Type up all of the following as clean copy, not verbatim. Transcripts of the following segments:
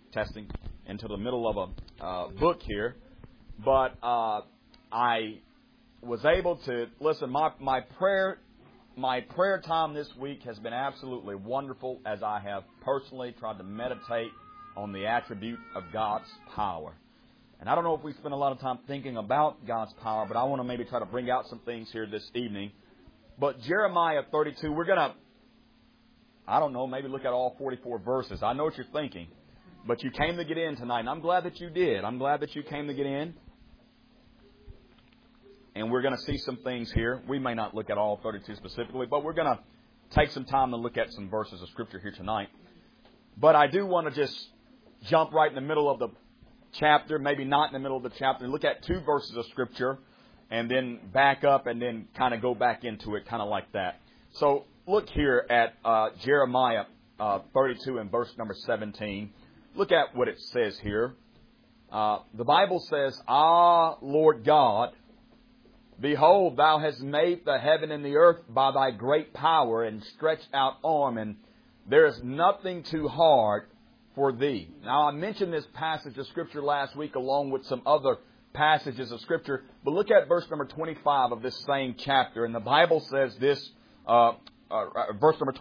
testing into the middle of a book here. But I was able to listen. My prayer time this week has been absolutely wonderful as I have personally tried to meditate on the attribute of God's power. And I don't know if we spend a lot of time thinking about God's power, but I want to maybe try to bring out some things here this evening. But Jeremiah 32, we're going to, I don't know, maybe look at all 44 verses. I know what you're thinking, but you came to get in tonight, and I'm glad that you did. I'm glad that you came to get in. And we're going to see some things here. We may not look at all 32 specifically, but we're going to take some time to look at some verses of Scripture here tonight. But I do want to just jump right in the middle of the chapter, maybe not in the middle of the chapter, and look at two verses of Scripture and then back up and then kind of go back into it kind of like that. So look here at Jeremiah 32 and verse number 17. Look at what it says here. The Bible says, "Ah, Lord God, behold, thou hast made the heaven and the earth by thy great power and stretched out arm, and there is nothing too hard for thee." Now, I mentioned this passage of Scripture last week along with some other passages of Scripture, but look at verse number 25 of this same chapter, and the Bible says this, verse number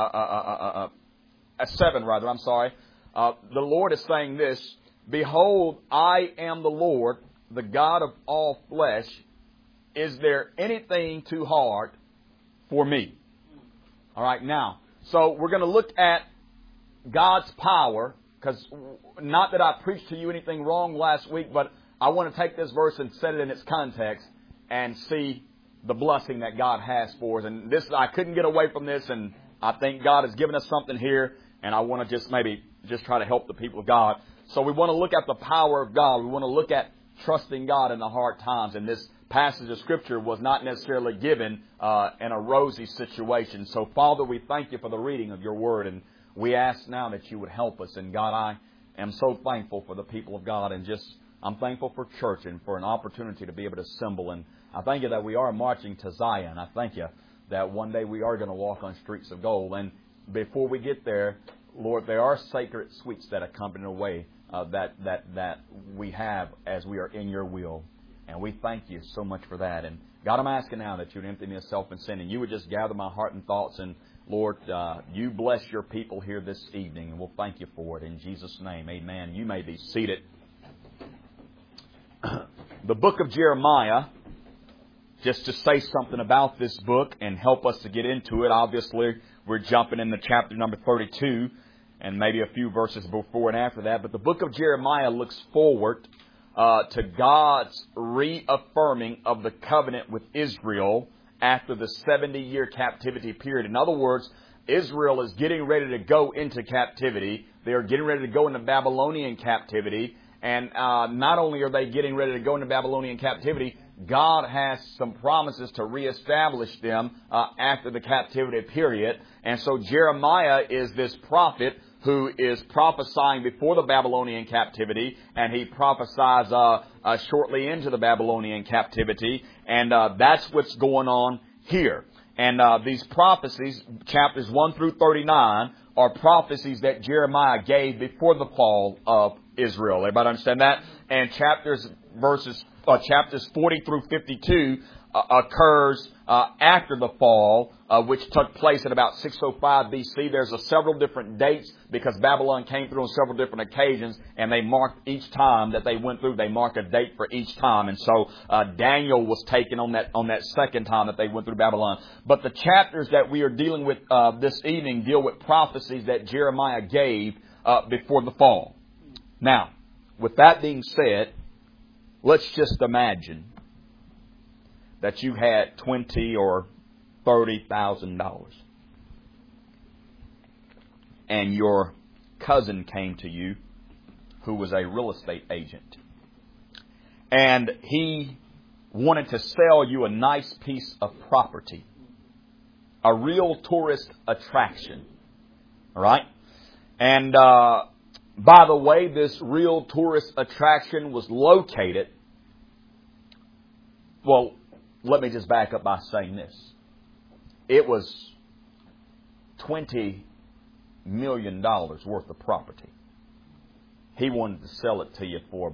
7, rather, I'm sorry. The Lord is saying this, "Behold, I am the Lord, the God of all flesh. Is there anything too hard for me?" All right, now, so we're going to look at God's power, because not that I preached to you anything wrong last week, but I want to take this verse and set it in its context and see the blessing that God has for us. And this, I couldn't get away from this, and I think God has given us something here, and I want to just try to help the people of God. So we want to look at the power of God. We want to look at trusting God in the hard times. And this passage of Scripture was not necessarily given in a rosy situation. So, Father, we thank you for the reading of your word, and we ask now that you would help us. And God, I am so thankful for the people of God, and I'm thankful for church and for an opportunity to be able to assemble. And I thank you that we are marching to Zion. I thank you that one day we are going to walk on streets of gold. And before we get there, Lord, there are sacred sweets that accompany the way that we have as we are in your will. And we thank you so much for that. And God, I'm asking now that you would empty me of self and sin, and you would just gather my heart and thoughts. And Lord, you bless your people here this evening, and we'll thank you for it. In Jesus' name, amen. You may be seated. The book of Jeremiah, just to say something about this book and help us to get into it. Obviously, we're jumping into chapter number 32 and maybe a few verses before and after that. But the book of Jeremiah looks forward to God's reaffirming of the covenant with Israel after the 70-year captivity period. In other words, Israel is getting ready to go into captivity. They are getting ready to go into Babylonian captivity. And not only are they getting ready to go into Babylonian captivity, God has some promises to reestablish them after the captivity period. And so Jeremiah is this prophet who is prophesying before the Babylonian captivity, and he prophesies shortly into the Babylonian captivity. And that's what's going on here. And these prophecies, chapters 1 through 39, are prophecies that Jeremiah gave before the fall of Israel. Everybody understand that? And chapters 40 through 52 occurs after the fall, which took place at about 605 BC. There's several different dates because Babylon came through on several different occasions, and they marked each time that they went through. They marked a date for each time, and so Daniel was taken on that second time that they went through Babylon. But the chapters that we are dealing with this evening deal with prophecies that Jeremiah gave before the fall. Now, with that being said, let's just imagine that you had $20,000 or $30,000, and your cousin came to you, who was a real estate agent, and he wanted to sell you a nice piece of property, a real tourist attraction. All right, and by the way, this real tourist attraction was located. Well, let me just back up by saying this. It was $20 million worth of property. he wanted to sell it to you for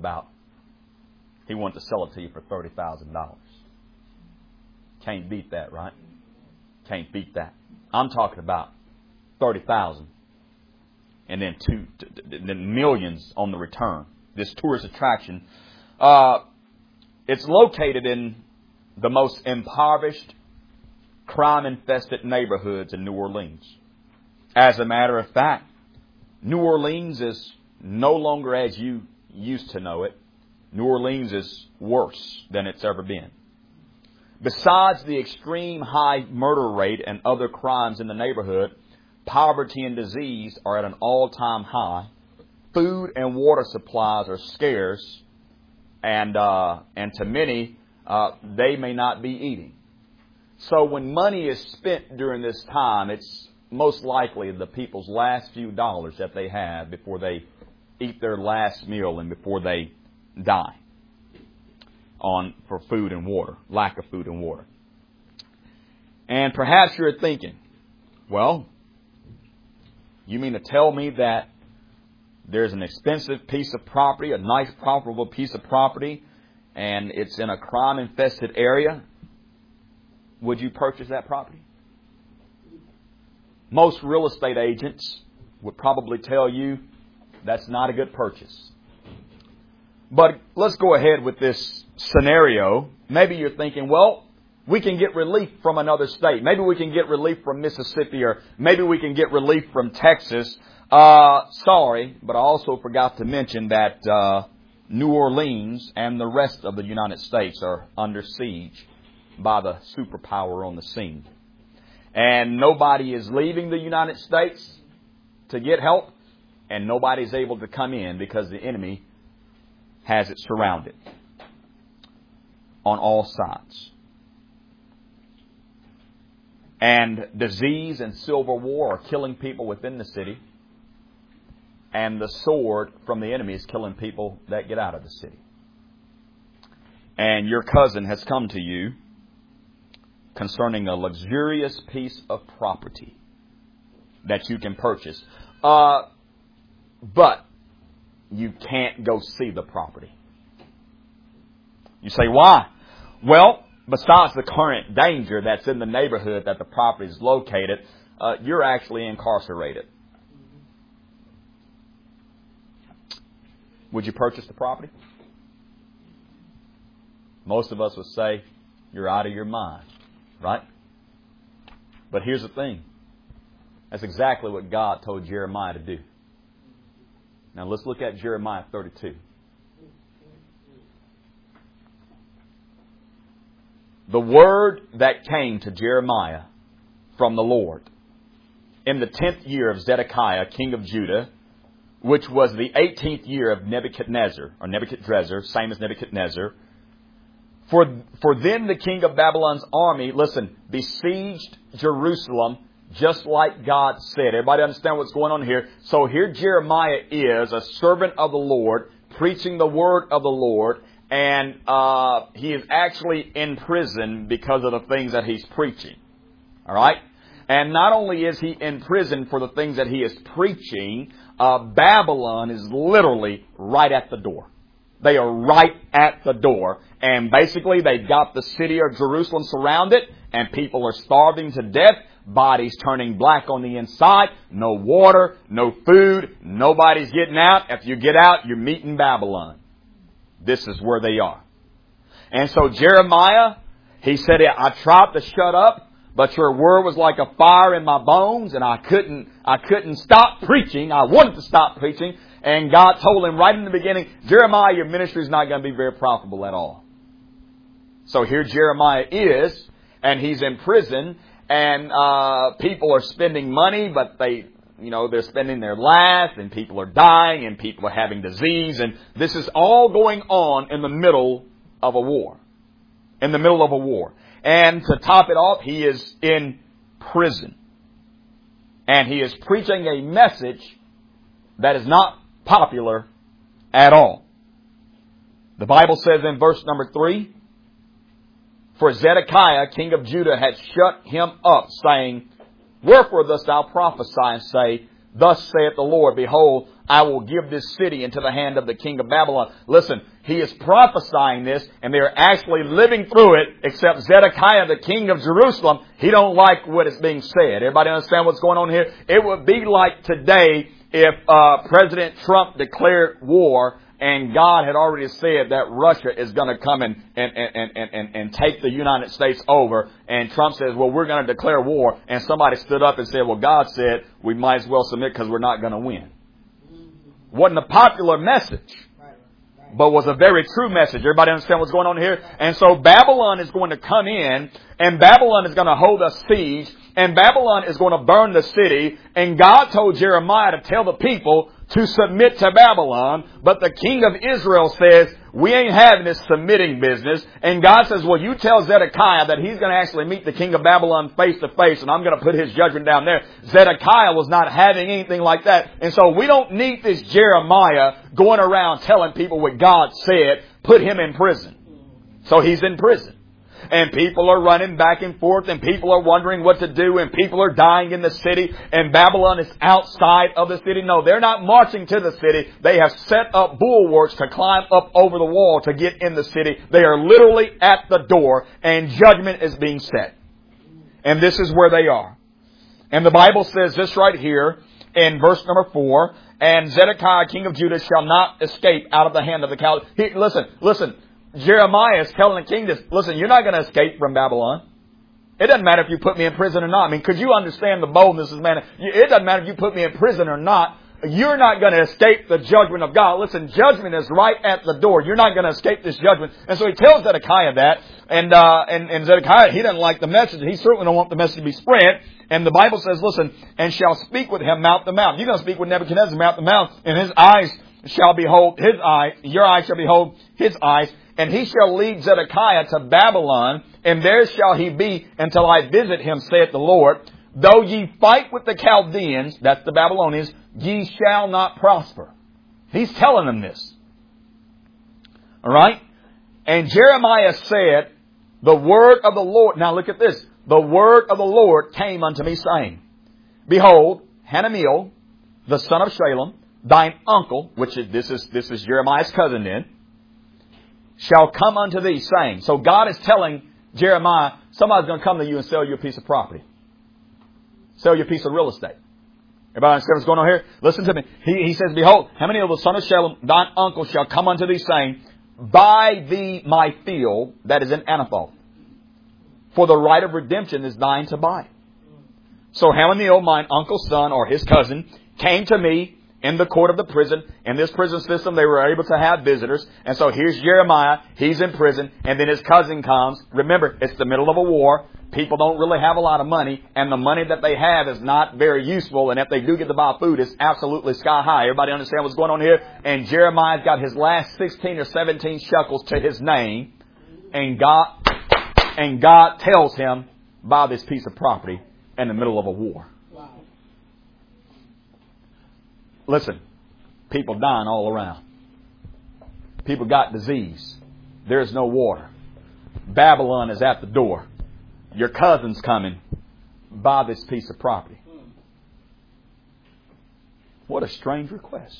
$30,000. Can't beat that, right? Can't beat that. I'm talking about 30,000, and then then millions on the return. This tourist attraction, it's located in the most impoverished, crime-infested neighborhoods in New Orleans. As a matter of fact, New Orleans is no longer as you used to know it. New Orleans is worse than it's ever been. Besides the extreme high murder rate and other crimes in the neighborhood, poverty and disease are at an all-time high. Food and water supplies are scarce, and to many, they may not be eating. So when money is spent during this time, it's most likely the people's last few dollars that they have before they eat their last meal and before they die for food and water, lack of food and water. And perhaps you're thinking, well, you mean to tell me that there's an expensive piece of property, a nice, profitable piece of property, and it's in a crime-infested area? Would you purchase that property? Most real estate agents would probably tell you that's not a good purchase. But let's go ahead with this scenario. Maybe you're thinking, well, we can get relief from another state. Maybe we can get relief from Mississippi, or maybe we can get relief from Texas. Sorry, but I also forgot to mention that New Orleans and the rest of the United States are under siege by the superpower on the scene. And nobody is leaving the United States to get help, and nobody's able to come in because the enemy has it surrounded on all sides. And disease and civil war are killing people within the city, and the sword from the enemy is killing people that get out of the city. And your cousin has come to you concerning a luxurious piece of property that you can purchase. But you can't go see the property. You say, why? Well, besides the current danger that's in the neighborhood that the property is located, you're actually incarcerated. Would you purchase the property? Most of us would say, you're out of your mind. Right? But here's the thing. That's exactly what God told Jeremiah to do. Now let's look at Jeremiah 32. The word that came to Jeremiah from the Lord in the 10th year of Zedekiah, king of Judah, which was the 18th year of Nebuchadnezzar, same as Nebuchadnezzar. For then the king of Babylon's army, listen, besieged Jerusalem just like God said. Everybody understand what's going on here? So here Jeremiah is a servant of the Lord, preaching the word of the Lord, and he is actually in prison because of the things that he's preaching. All right? And not only is he in prison for the things that he is preaching, Babylon is literally right at the door. They are right at the door. And basically they've got the city of Jerusalem surrounded, and people are starving to death, bodies turning black on the inside, no water, no food, nobody's getting out. If you get out, you're meeting Babylon. This is where they are. And so Jeremiah, he said, I tried to shut up, but your word was like a fire in my bones, and I couldn't stop preaching. I wanted to stop preaching. And God told him right in the beginning, Jeremiah, your ministry is not going to be very profitable at all. So here Jeremiah is, and he's in prison, and people are spending money, but they're spending their last, and people are dying, and people are having disease, and this is all going on in the middle of a war. In the middle of a war. And to top it off, he is in prison. And he is preaching a message that is not popular at all. The Bible says in verse number 3, for Zedekiah, king of Judah, had shut him up, saying, wherefore dost thou prophesy and say, Thus saith the Lord, behold, I will give this city into the hand of the king of Babylon. Listen, he is prophesying this, and they are actually living through it, except Zedekiah, the king of Jerusalem, he don't like what is being said. Everybody understand what's going on here? It would be like today if President Trump declared war, and God had already said that Russia is going to come and take the United States over. And Trump says, well, we're going to declare war. And somebody stood up and said, well, God said we might as well submit because we're not going to win. Wasn't a popular message, but was a very true message. Everybody understand what's going on here? And so Babylon is going to come in, and Babylon is going to hold a siege, and Babylon is going to burn the city. And God told Jeremiah to tell the people to submit to Babylon. But the king of Israel says, we ain't having this submitting business. And God says, well, you tell Zedekiah that he's going to actually meet the king of Babylon face to face, and I'm going to put his judgment down there. Zedekiah was not having anything like that. And so we don't need this Jeremiah going around telling people what God said. Put him in prison. So he's in prison. And people are running back and forth, and people are wondering what to do, and people are dying in the city, and Babylon is outside of the city. No, they're not marching to the city. They have set up bulwarks to climb up over the wall to get in the city. They are literally at the door, and judgment is being set. And this is where they are. And the Bible says this right here in verse number 4, and Zedekiah, king of Judah, shall not escape out of the hand of the Chaldeans. Listen. Jeremiah is telling the king this, listen, you're not going to escape from Babylon. It doesn't matter if you put me in prison or not. I mean, could you understand the boldness of man? It doesn't matter if you put me in prison or not. You're not going to escape the judgment of God. Listen, judgment is right at the door. You're not going to escape this judgment. And so he tells Zedekiah that. And Zedekiah, he doesn't like the message. He certainly don't want the message to be spread. And the Bible says, listen, and shall speak with him mouth to mouth. You're going to speak with Nebuchadnezzar mouth to mouth, and his eyes shall behold his eye. Your eyes shall behold his eyes. And he shall lead Zedekiah to Babylon, and there shall he be until I visit him, saith the Lord. Though ye fight with the Chaldeans, that's the Babylonians, ye shall not prosper. He's telling them this. All right? And Jeremiah said, the word of the Lord, now look at this. The word of the Lord came unto me, saying, behold, Hananiel, the son of Shalem, thine uncle, this is Jeremiah's cousin then, shall come unto thee, saying. So God is telling Jeremiah, somebody's going to come to you and sell you a piece of property. Sell you a piece of real estate. Everybody understand what's going on here? Listen to me. He says, behold, Hananiel, the son of Shalem, thine uncle shall come unto thee, saying, buy thee my field that is in Anathoth, for the right of redemption is thine to buy. So Hananiel, mine uncle's son, or his cousin, came to me in the court of the prison. In this prison system, they were able to have visitors. And so here's Jeremiah. He's in prison. And then his cousin comes. Remember, it's the middle of a war. People don't really have a lot of money. And the money that they have is not very useful. And if they do get to buy food, it's absolutely sky high. Everybody understand what's going on here? And Jeremiah's got his last 16 or 17 shekels to his name. And God tells him, buy this piece of property in the middle of a war. Listen, people dying all around. People got disease. There's no water. Babylon is at the door. Your cousin's coming. Buy this piece of property. What a strange request.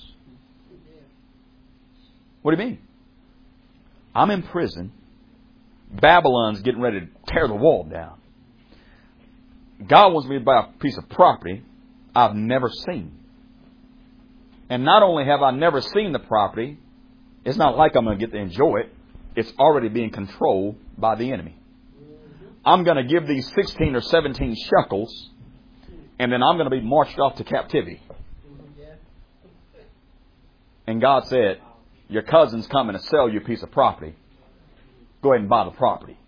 What do you mean? I'm in prison. Babylon's getting ready to tear the wall down. God wants me to buy a piece of property I've never seen. And not only have I never seen the property, it's not like I'm going to get to enjoy it. It's already being controlled by the enemy. I'm going to give these 16 or 17 shekels, and then I'm going to be marched off to captivity. And God said, your cousin's coming to sell you a piece of property. Go ahead and buy the property.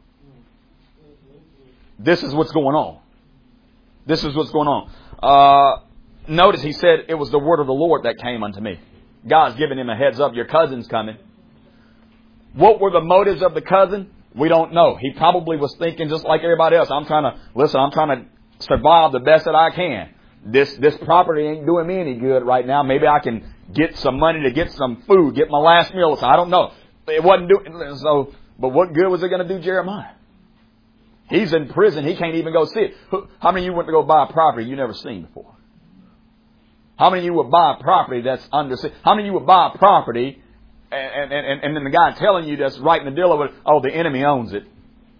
This is what's going on. This is what's going on. Notice he said it was the word of the Lord that came unto me. God's giving him a heads up. Your cousin's coming. What were the motives of the cousin? We don't know. He probably was thinking just like everybody else. I'm trying to survive the best that I can. This property ain't doing me any good right now. Maybe I can get some money to get some food, get my last meal. So I don't know. It wasn't doing so. But what good was it going to do Jeremiah? He's in prison. He can't even go see it. How many of you went to go buy a property you never seen before? How many of you would buy a property that's under siege? How many of you would buy a property and then the guy telling you that's writing the deal over it, oh, the enemy owns it?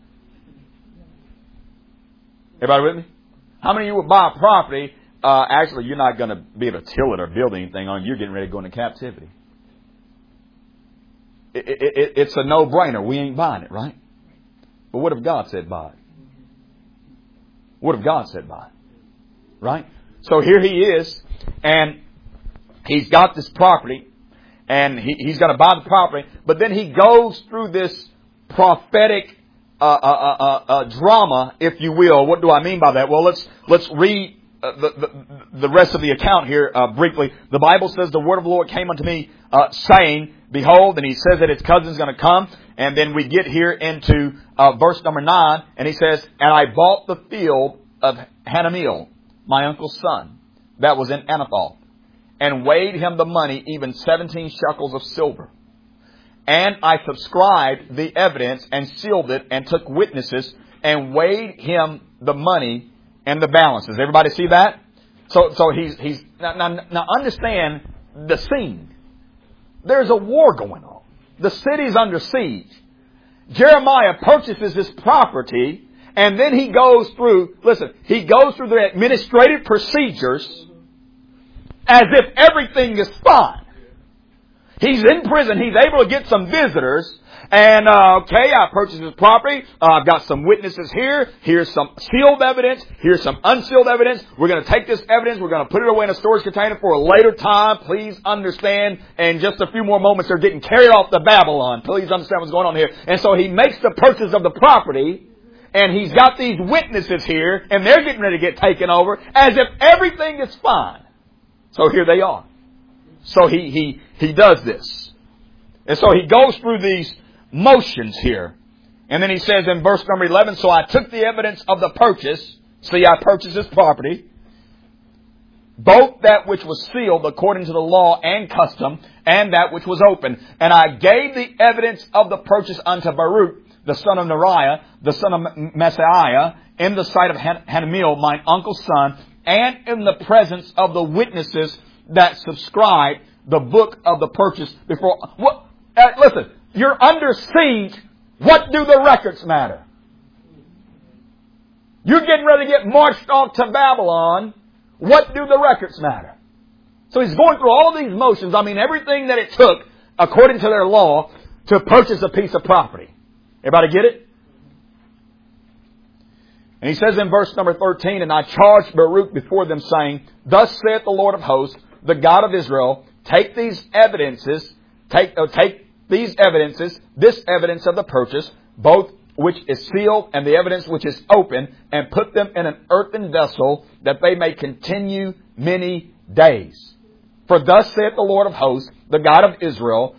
Everybody with me? How many of you would buy a property, actually you're not going to be able to till it or build anything on it. You're getting ready to go into captivity. It's a no-brainer. We ain't buying it, right? But what if God said buy it? What if God said buy it? Right? So here he is, and he's got this property, and he's going to buy the property, but then he goes through this prophetic drama, if you will. What do I mean by that? Well, let's read the rest of the account here briefly. The Bible says the word of the Lord came unto me, saying, behold, and he says that his cousin's going to come. And then we get here into verse number 9, and he says, and I bought the field of Hanameel, my uncle's son, that was in Anathoth, and weighed him the money, even 17 shekels of silver. And I subscribed the evidence and sealed it and took witnesses and weighed him the money and the balances. Everybody see that? So he's now understand the scene. There's a war going on. The city's under siege. Jeremiah purchases this property, and then he goes through the administrative procedures as if everything is fine. He's in prison. He's able to get some visitors. And, I purchased this property. I've got some witnesses here. Here's some sealed evidence. Here's some unsealed evidence. We're going to take this evidence. We're going to put it away in a storage container for a later time. Please understand. In just a few more moments, they're getting carried off to Babylon. Please understand what's going on here. And so he makes the purchase of the property. And he's got these witnesses here. And they're getting ready to get taken over as if everything is fine. So here they are. So he does this. And so he goes through these motions here. And then he says in verse number 11, so I took the evidence of the purchase. See, I purchased this property. Both that which was sealed according to the law and custom, and that which was open. And I gave the evidence of the purchase unto Baruch, the son of Neriah, the son of Messiah, in the sight of Hanameel, mine uncle's son, and in the presence of the witnesses that subscribed the book of the purchase before. Listen, you're under siege. What do the records matter? You're getting ready to get marched off to Babylon. What do the records matter? So he's going through all of these motions. I mean, everything that it took, according to their law, to purchase a piece of property. Everybody get it? And he says in verse number 13, and I charged Baruch before them, saying, thus saith the Lord of hosts, the God of Israel, take these evidences, this evidence of the purchase, both which is sealed and the evidence which is open, and put them in an earthen vessel, that they may continue many days. For thus saith the Lord of hosts, the God of Israel,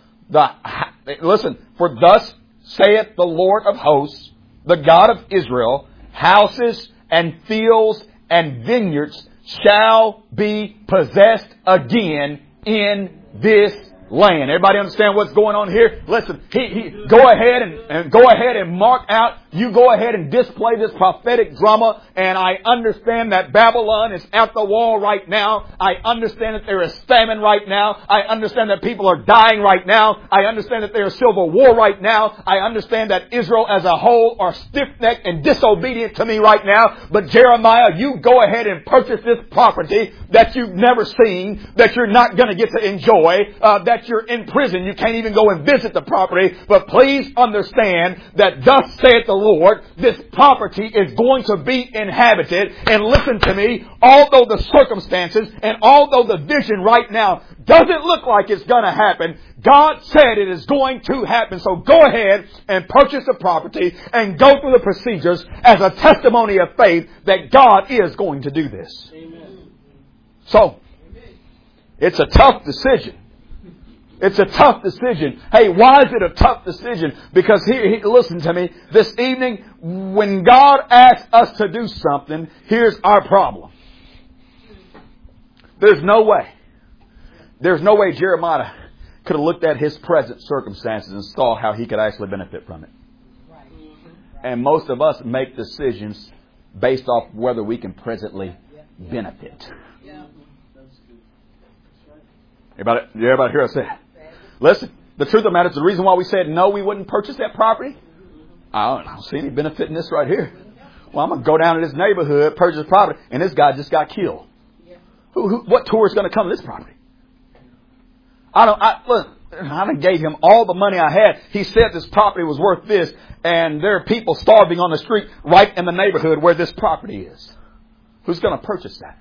for thus saith the Lord of hosts, the God of Israel, houses and fields and vineyards shall be possessed again in this land. Everybody understand what's going on here? Listen, go ahead and mark out. You go ahead and display this prophetic drama. And I understand that Babylon is at the wall right now. I understand that there is famine right now. I understand that people are dying right now. I understand that there is civil war right now. I understand that Israel as a whole are stiff-necked and disobedient to me right now. But Jeremiah, you go ahead and purchase this property that you've never seen, that you're not going to get to enjoy, that you're in prison. You can't even go and visit the property. But please understand that thus saith the Lord, this property is going to be inhabited. And listen to me, although the circumstances and although the vision right now doesn't look like it's going to happen, God said it is going to happen. So go ahead and purchase the property and go through the procedures as a testimony of faith that God is going to do this. Amen. So, it's a tough decision. It's a tough decision. Hey, why is it a tough decision? Because listen to me, this evening, when God asks us to do something, here's our problem. There's no way Jeremiah could have looked at his present circumstances and saw how he could actually benefit from it. And most of us make decisions based off whether we can presently benefit. Everybody hear us say it? Listen, the truth of the matter is the reason why we said no, we wouldn't purchase that property. I don't see any benefit in this right here. Well, I'm going to go down to this neighborhood, purchase property, and this guy just got killed. What tourist is going to come to this property? Look, I done gave him all the money I had. He said this property was worth this, and there are people starving on the street right in the neighborhood where this property is. Who's going to purchase that?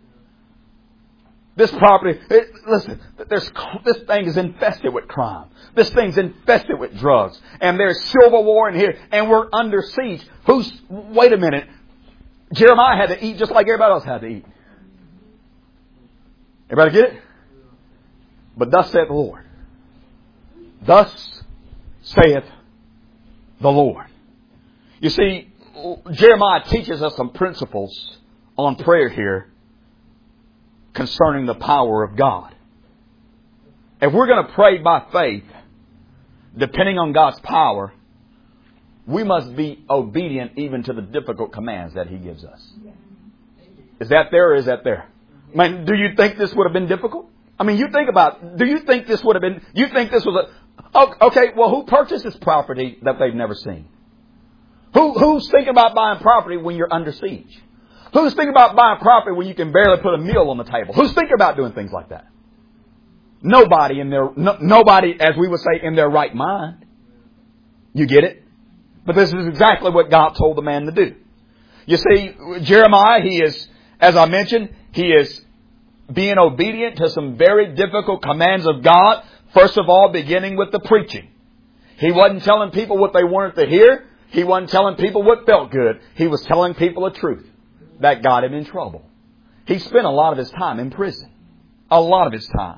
This property, listen, this thing is infested with crime. This thing's infested with drugs. And there's civil war in here, and we're under siege. Wait a minute. Jeremiah had to eat just like everybody else had to eat. Everybody get it? But thus saith the Lord. Thus saith the Lord. You see, Jeremiah teaches us some principles on prayer here concerning the power of God. If we're going to pray by faith, depending on God's power, we must be obedient even to the difficult commands that He gives us. Is that there or is that there? I mean, do you think this would have been difficult? I mean, you think about, do you think this would have been, you think this was okay, well, who purchases property that they've never seen? Who's thinking about buying property when you're under siege? Who's thinking about buying property when you can barely put a meal on the table? Who's thinking about doing things like that? Nobody, as we would say, in their right mind. You get it? But this is exactly what God told the man to do. You see, Jeremiah, he is, as I mentioned, he is being obedient to some very difficult commands of God. First of all, beginning with the preaching. He wasn't telling people what they wanted to hear. He wasn't telling people what felt good. He was telling people the truth that got him in trouble. He spent a lot of his time in prison. A lot of his time.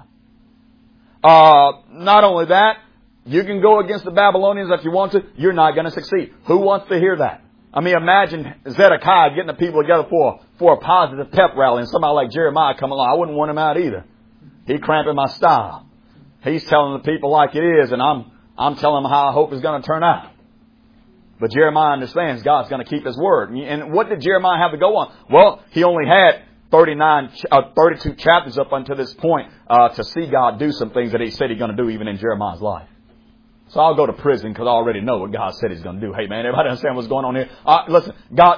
Not only that, you can go against the Babylonians if you want to. You're not going to succeed. Who wants to hear that? I mean, imagine Zedekiah getting the people together for a positive pep rally and somebody like Jeremiah come along. I wouldn't want him out either. He cramping my style. He's telling the people like it is, and I'm telling them how I hope it's going to turn out. But Jeremiah understands God's going to keep His word. And what did Jeremiah have to go on? Well, he only had 32 chapters up until this point to see God do some things that He said He's going to do even in Jeremiah's life. So I'll go to prison because I already know what God said He's going to do. Hey man, everybody understand what's going on here? Listen,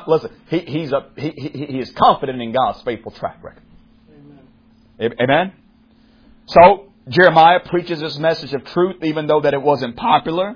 He is confident in God's faithful track record. Amen? So Jeremiah preaches this message of truth even though that it wasn't popular.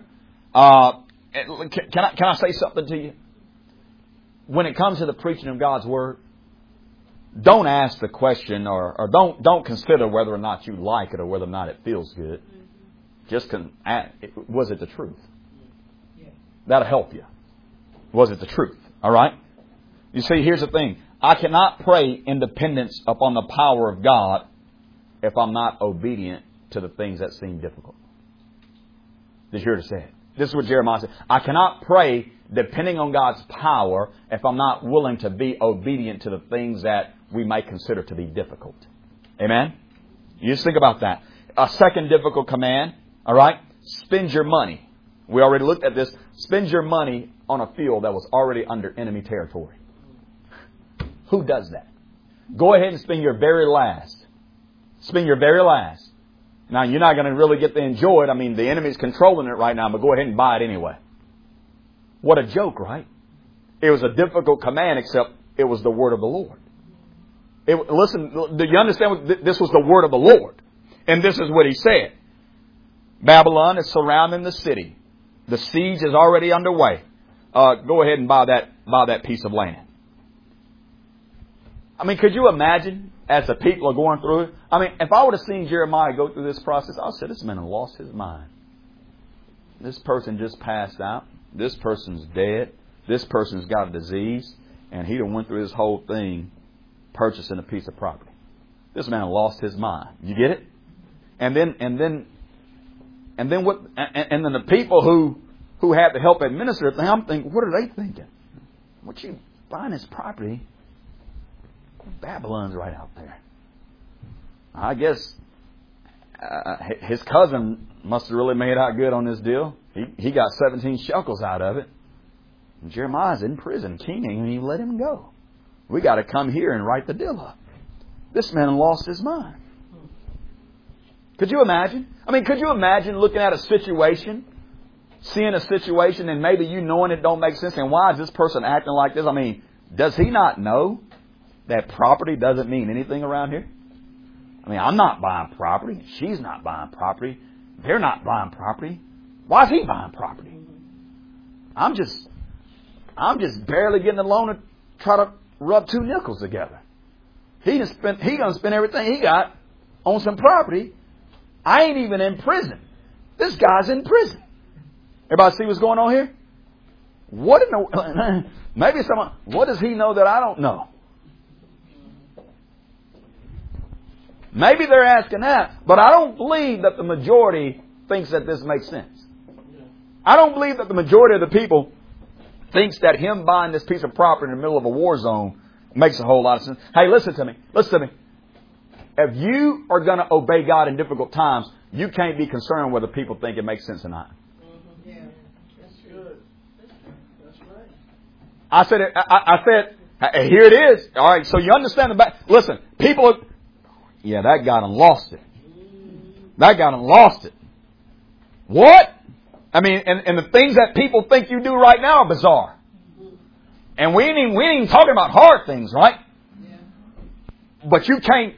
Can I say something to you? When it comes to the preaching of God's Word, don't ask the question or don't consider whether or not you like it or whether or not it feels good. Just was it the truth? That'll help you. Was it the truth? All right? You see, here's the thing. I cannot pray independence upon the power of God if I'm not obedient to the things that seem difficult. Did you hear what I said? This is what Jeremiah said. I cannot pray depending on God's power if I'm not willing to be obedient to the things that we might consider to be difficult. Amen? You just think about that. A second difficult command, all right? Spend your money. We already looked at this. Spend your money on a field that was already under enemy territory. Who does that? Go ahead and spend your very last. Spend your very last. Now, you're not going to really get to enjoy it. I mean, the enemy's controlling it right now, but go ahead and buy it anyway. What a joke, right? It was a difficult command, except it was the word of the Lord. Listen, do you understand? This was the word of the Lord. And this is what He said. Babylon is surrounding the city. The siege is already underway. Go ahead and buy that piece of land. I mean, could you imagine as the people are going through it? I mean, if I would have seen Jeremiah go through this process, I would say, this man has lost his mind. This person just passed out. This person's dead. This person's got a disease. And he done went through this whole thing purchasing a piece of property. This man lost his mind. You get it? And then the people who had to help administer it, I'm thinking, what are they thinking? What you buying this property? Babylon's right out there. I guess his cousin must have really made out good on this deal. He got 17 shekels out of it. And Jeremiah's in prison. King ain't even let him go. We got to come here and write the deal up. This man lost his mind. Could you imagine? I mean, could you imagine looking at a situation, seeing a situation, and maybe you knowing it don't make sense, and why is this person acting like this? I mean, does he not know that property doesn't mean anything around here? I mean, I'm not buying property. She's not buying property. They're not buying property. Why is he buying property? I'm just barely getting a loan to try to rub two nickels together. He gonna spend everything he got on some property. I ain't even in prison. This guy's in prison. Everybody see what's going on here? What in the maybe someone? What does he know that I don't know? Maybe they're asking that, but I don't believe that the majority thinks that this makes sense. I don't believe that the majority of the people thinks that him buying this piece of property in the middle of a war zone makes a whole lot of sense. Hey, listen to me. Listen to me. If you are going to obey God in difficult times, you can't be concerned whether people think it makes sense or not. Yeah, that's good. That's right. I said, here it is. All right, so you understand the back. Listen, people, yeah, that guy done lost it. That guy done lost it. What? I mean, and the things that people think you do right now are bizarre. And we ain't even talking about hard things, right? Yeah. But you can't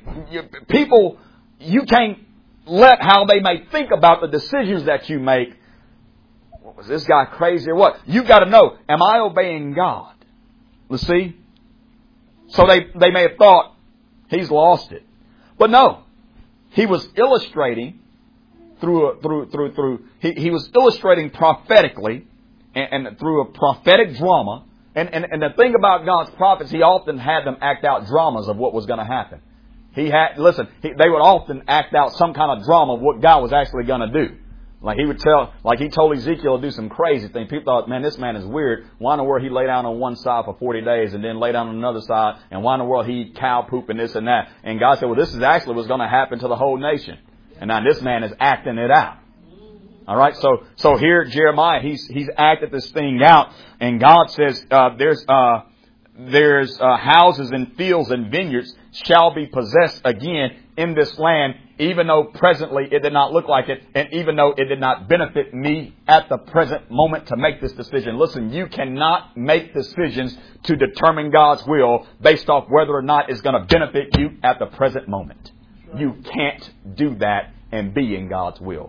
let how they may think about the decisions that you make. What, was this guy crazy or what? You got to know, am I obeying God? Let's see. So they may have thought he's lost it. But no. He was illustrating he was illustrating prophetically and through a prophetic drama. And the thing about God's prophets, He often had them act out dramas of what was going to happen. They would often act out some kind of drama of what God was actually going to do. Like He told Ezekiel to do some crazy thing. People thought, man, this man is weird. Why in the world he lay down on one side for 40 days and then lay down on another side? And why in the world he eat cow poop and this and that? And God said, well, this is actually what's going to happen to the whole nation. And now this man is acting it out. All right. So here Jeremiah, he's acted this thing out, and God says, there's houses and fields and vineyards shall be possessed again in this land, even though presently it did not look like it, and even though it did not benefit me at the present moment to make this decision. Listen, you cannot make decisions to determine God's will based off whether or not it's going to benefit you at the present moment. You can't do that and be in God's will.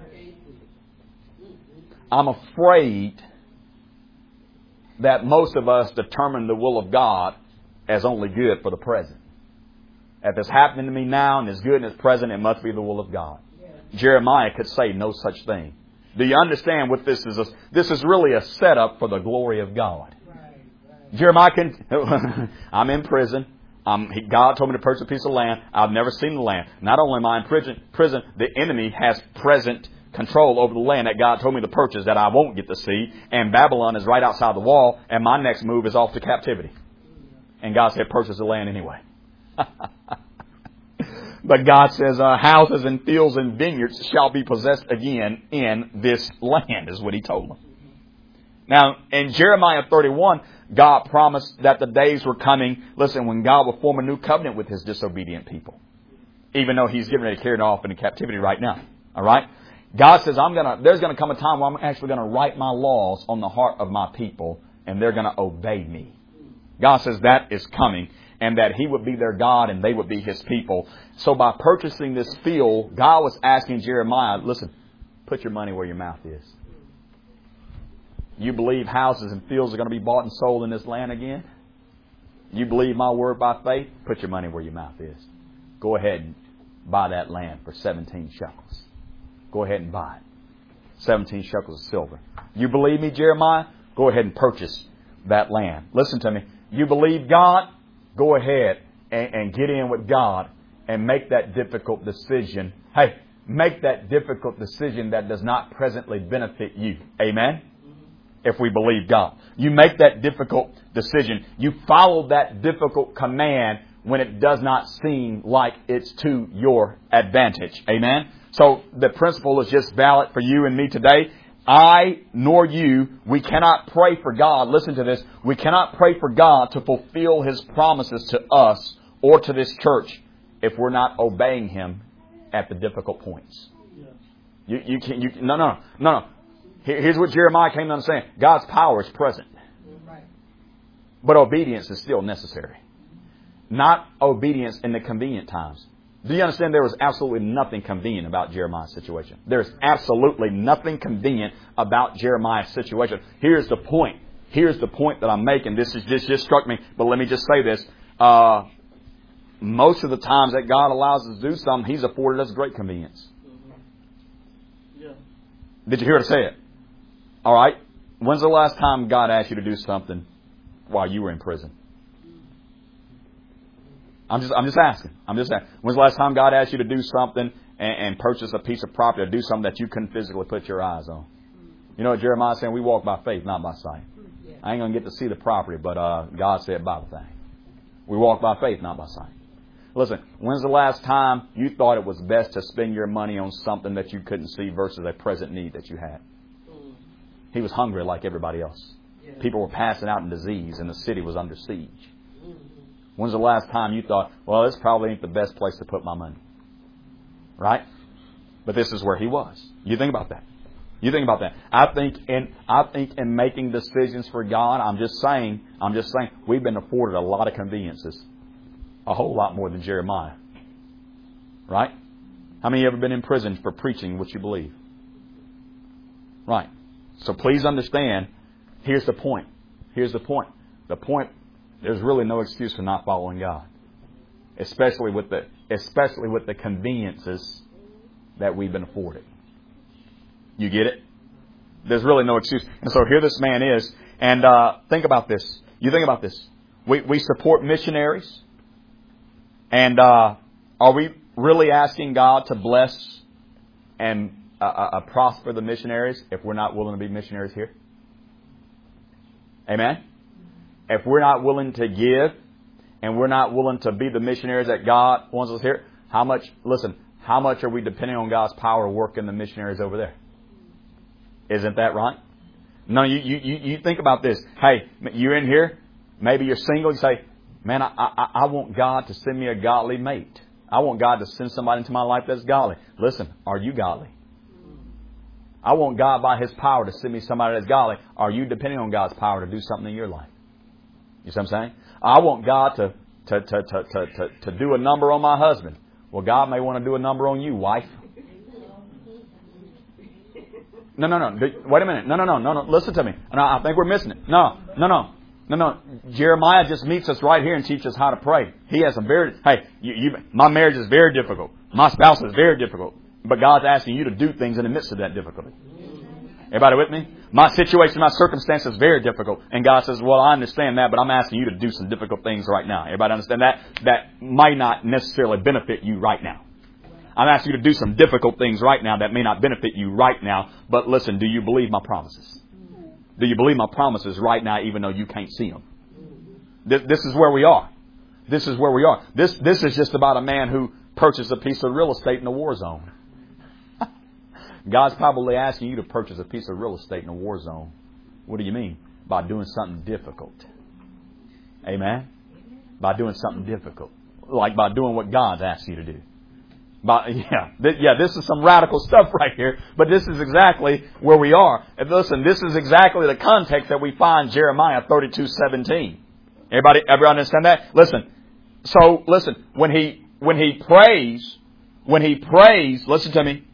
I'm afraid that most of us determine the will of God as only good for the present. If it's happening to me now and it's good and it's present, it must be the will of God. Jeremiah could say no such thing. Do you understand what this is? This is really a setup for the glory of God. Jeremiah I'm in prison. God told me to purchase a piece of land. I've never seen the land. Not only am I in prison, the enemy has present control over the land that God told me to purchase that I won't get to see. And Babylon is right outside the wall. And my next move is off to captivity. And God said, purchase the land anyway. But God says, houses and fields and vineyards shall be possessed again in this land, is what He told them. Now, in Jeremiah 31, God promised that the days were coming, listen, when God will form a new covenant with His disobedient people. Even though He's getting ready to carry it off into captivity right now. All right? God says, there's going to come a time where I'm actually going to write my laws on the heart of my people, and they're going to obey me. God says that is coming, and that He would be their God and they would be His people. So by purchasing this field, God was asking Jeremiah, listen, put your money where your mouth is. You believe houses and fields are going to be bought and sold in this land again? You believe my word by faith? Put your money where your mouth is. Go ahead and buy that land for 17 shekels. Go ahead and buy it. 17 shekels of silver. You believe me, Jeremiah? Go ahead and purchase that land. Listen to me. You believe God? Go ahead and get in with God and make that difficult decision. Hey, make that difficult decision that does not presently benefit you. Amen? If we believe God. You make that difficult decision. You follow that difficult command when it does not seem like it's to your advantage. Amen? So the principle is just valid for you and me today. I nor you, we cannot pray for God. Listen to this. We cannot pray for God to fulfill His promises to us or to this church if we're not obeying Him at the difficult points. No. Here's what Jeremiah came to understand. God's power is present. But obedience is still necessary. Not obedience in the convenient times. Do you understand there was absolutely nothing convenient about Jeremiah's situation? There's absolutely nothing convenient about Jeremiah's situation. Here's the point. Here's the point that I'm making. This just struck me, but let me just say this. Most of the times that God allows us to do something, He's afforded us great convenience. Yeah. Did you hear what I said? All right. When's the last time God asked you to do something while you were in prison? I'm just asking. When's the last time God asked you to do something and purchase a piece of property or do something that you couldn't physically put your eyes on? You know what Jeremiah's saying? We walk by faith, not by sight. I ain't going to get to see the property, but God said Bible thing. We walk by faith, not by sight. Listen, when's the last time you thought it was best to spend your money on something that you couldn't see versus a present need that you had? He was hungry like everybody else. People were passing out in disease and the city was under siege. When's the last time you thought, well, this probably ain't the best place to put my money? Right? But this is where he was. You think about that. You think about that. I think in making decisions for God, I'm just saying, we've been afforded a lot of conveniences. A whole lot more than Jeremiah. Right? How many of you ever been in prison for preaching what you believe? Right. So please understand, here's the point. Here's the point. The point, there's really no excuse for not following God. Especially with the conveniences that we've been afforded. You get it? There's really no excuse. And so here this man is. And think about this. You think about this. We support missionaries. And are we really asking God to bless and prosper the missionaries if we're not willing to be missionaries here? Amen? If we're not willing to give and we're not willing to be the missionaries that God wants us here, how much are we depending on God's power working the missionaries over there? Isn't that right? No, you think about this. Hey, you're in here. Maybe you're single. You say, man, I want God to send me a godly mate. I want God to send somebody into my life that's godly. Listen, are you godly? I want God by His power to send me somebody that's godly. Are you depending on God's power to do something in your life? You see what I'm saying? I want God to do a number on my husband. Well, God may want to do a number on you, wife. No. Wait a minute. No. Listen to me. No, I think we're missing it. No. Jeremiah just meets us right here and teaches us how to pray. He has some my marriage is very difficult. My spouse is very difficult. But God's asking you to do things in the midst of that difficulty. Everybody with me? My situation, my circumstance is very difficult. And God says, well, I understand that, but I'm asking you to do some difficult things right now. Everybody understand that? That might not necessarily benefit you right now. I'm asking you to do some difficult things right now that may not benefit you right now. But listen, do you believe my promises? Do you believe my promises right now even though you can't see them? This is where we are. This is where we are. This is just about a man who purchased a piece of real estate in a war zone. God's probably asking you to purchase a piece of real estate in a war zone. What do you mean? By doing something difficult. Amen? By doing something difficult. Like by doing what God's asked you to do. This is some radical stuff right here, but this is exactly where we are. And listen, this is exactly the context that we find Jeremiah 32:17. Everybody understand that? Listen. When he prays, listen to me.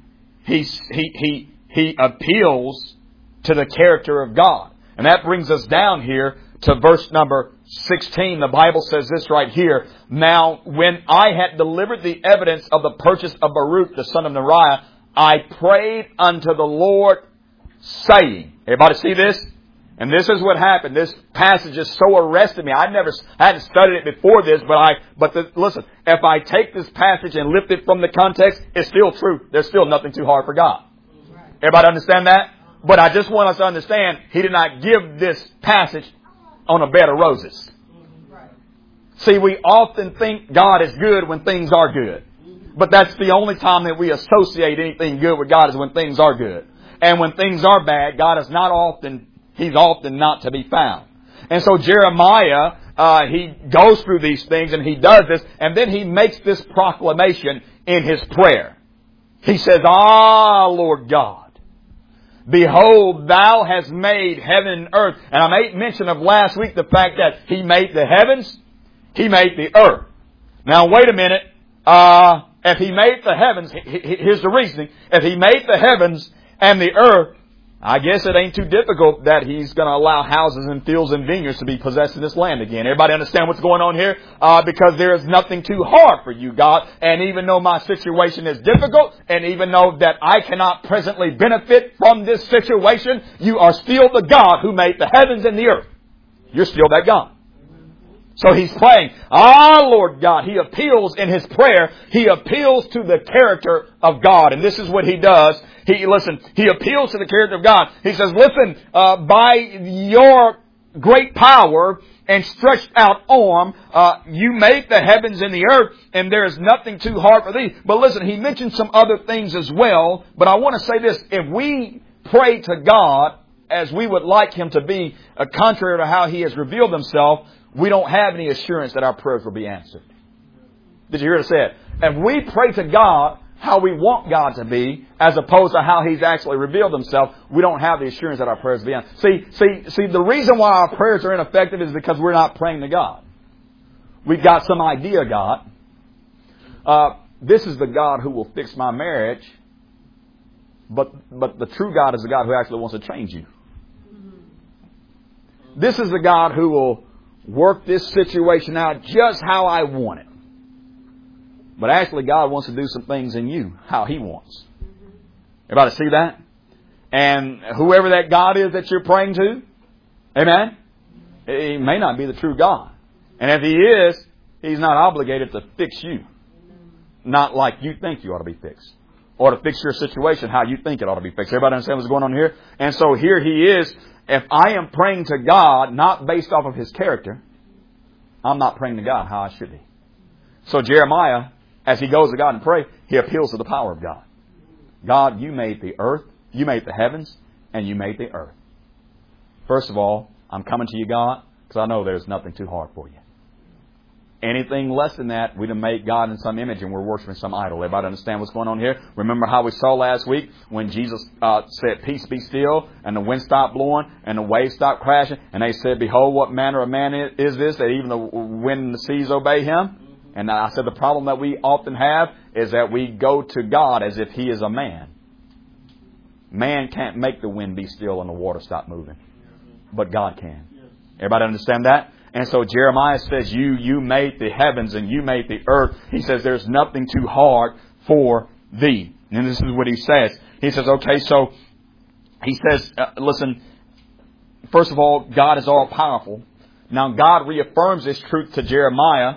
He appeals to the character of God. And that brings us down here to verse number 16. The Bible says this right here. Now, when I had delivered the evidence of the purchase of Baruch, the son of Neriah, I prayed unto the Lord, saying. Everybody see this? And this is what happened. This passage just so arrested me. I hadn't studied it before this, listen, if I take this passage and lift it from the context, it's still true. There's still nothing too hard for God. Everybody understand that? But I just want us to understand, He did not give this passage on a bed of roses. See, we often think God is good when things are good. But that's the only time that we associate anything good with God is when things are good. And when things are bad, He's often not to be found. And so Jeremiah, he goes through these things and he does this. And then he makes this proclamation in his prayer. He says, Ah, Lord God, behold, Thou hast made heaven and earth. And I made mention of last week the fact that He made the heavens, He made the earth. Now wait a minute. If He made the heavens, here's the reasoning. If He made the heavens and the earth, I guess it ain't too difficult that He's going to allow houses and fields and vineyards to be possessed in this land again. Everybody understand what's going on here? Because there is nothing too hard for you, God. And even though my situation is difficult, and even though that I cannot presently benefit from this situation, you are still the God who made the heavens and the earth. You're still that God. So he's praying, Ah, Lord God. He appeals in his prayer. He appeals to the character of God. And this is what he does. He appeals to the character of God. He says, listen, by your great power and stretched out arm, you made the heavens and the earth, and there is nothing too hard for thee. But listen, he mentioned some other things as well. But I want to say this. If we pray to God as we would like Him to be, contrary to how He has revealed Himself, we don't have any assurance that our prayers will be answered. Did you hear what I said? If we pray to God how we want God to be, as opposed to how He's actually revealed Himself, we don't have the assurance that our prayers will be answered. See, the reason why our prayers are ineffective is because we're not praying to God. We've got some idea, God. This is the God who will fix my marriage, but the true God is the God who actually wants to change you. This is the God who will work this situation out just how I want it. But actually God wants to do some things in you how He wants. Everybody see that? And whoever that God is that you're praying to, amen, He may not be the true God. And if He is, He's not obligated to fix you. Not like you think you ought to be fixed. Or to fix your situation how you think it ought to be fixed. Everybody understand what's going on here? And so here He is. If I am praying to God not based off of His character, I'm not praying to God how I should be. So Jeremiah, as he goes to God and pray, he appeals to the power of God. God, you made the earth, you made the heavens, and you made the earth. First of all, I'm coming to you, God, because I know there's nothing too hard for you. Anything less than that, we done make God in some image and we're worshiping some idol. Everybody understand what's going on here? Remember how we saw last week when Jesus said, peace be still, and the wind stopped blowing, and the waves stopped crashing, and they said, behold, what manner of man is this, that even the wind and the seas obey Him? And I said the problem that we often have is that we go to God as if He is a man. Man can't make the wind be still and the water stop moving. But God can. Everybody understand that? And so Jeremiah says, you made the heavens and you made the earth. He says, there's nothing too hard for thee. And this is what he says. He says, okay, so he says, listen, first of all, God is all powerful. Now God reaffirms this truth to Jeremiah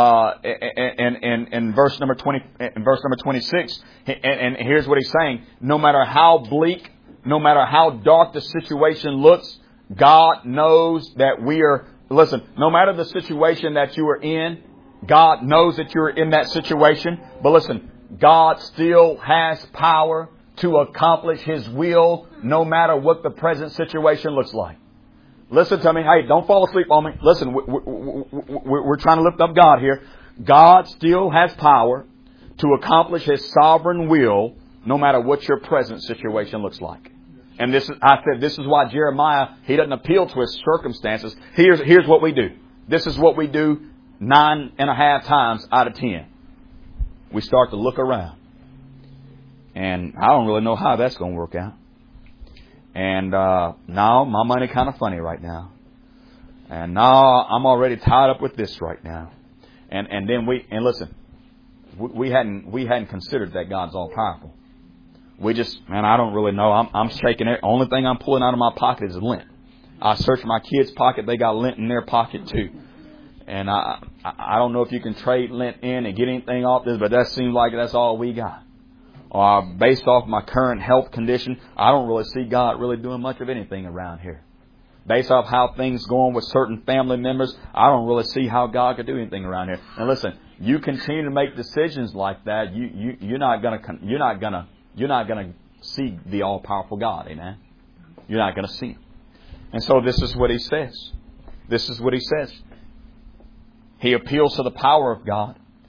in verse number 26. And here's what he's saying. No matter how bleak, no matter how dark the situation looks, God knows that we are. Listen, no matter the situation that you are in, God knows that you're in that situation. But listen, God still has power to accomplish His will no matter what the present situation looks like. Listen to me. Hey, don't fall asleep on me. Listen, we're trying to lift up God here. God still has power to accomplish His sovereign will no matter what your present situation looks like. And this is why Jeremiah, he doesn't appeal to his circumstances. Here's what we do. This is what we do 9.5 times out of 10. We start to look around. And I don't really know how that's going to work out. And now my money kind of funny right now. And now I'm already tied up with this right now. And then listen, we hadn't considered that God's all powerful. I don't really know. I'm shaking it. Only thing I'm pulling out of my pocket is lint. I searched my kids' pocket. They got lint in their pocket too. And I don't know if you can trade lint in and get anything off this, but that seems like that's all we got. Based off my current health condition, I don't really see God really doing much of anything around here. Based off how things going with certain family members, I don't really see how God could do anything around here. And listen, you continue to make decisions like that, you're not gonna see the all-powerful God, amen? You're not gonna see Him. And so this is what he says. This is what he says. He appeals to the power of God.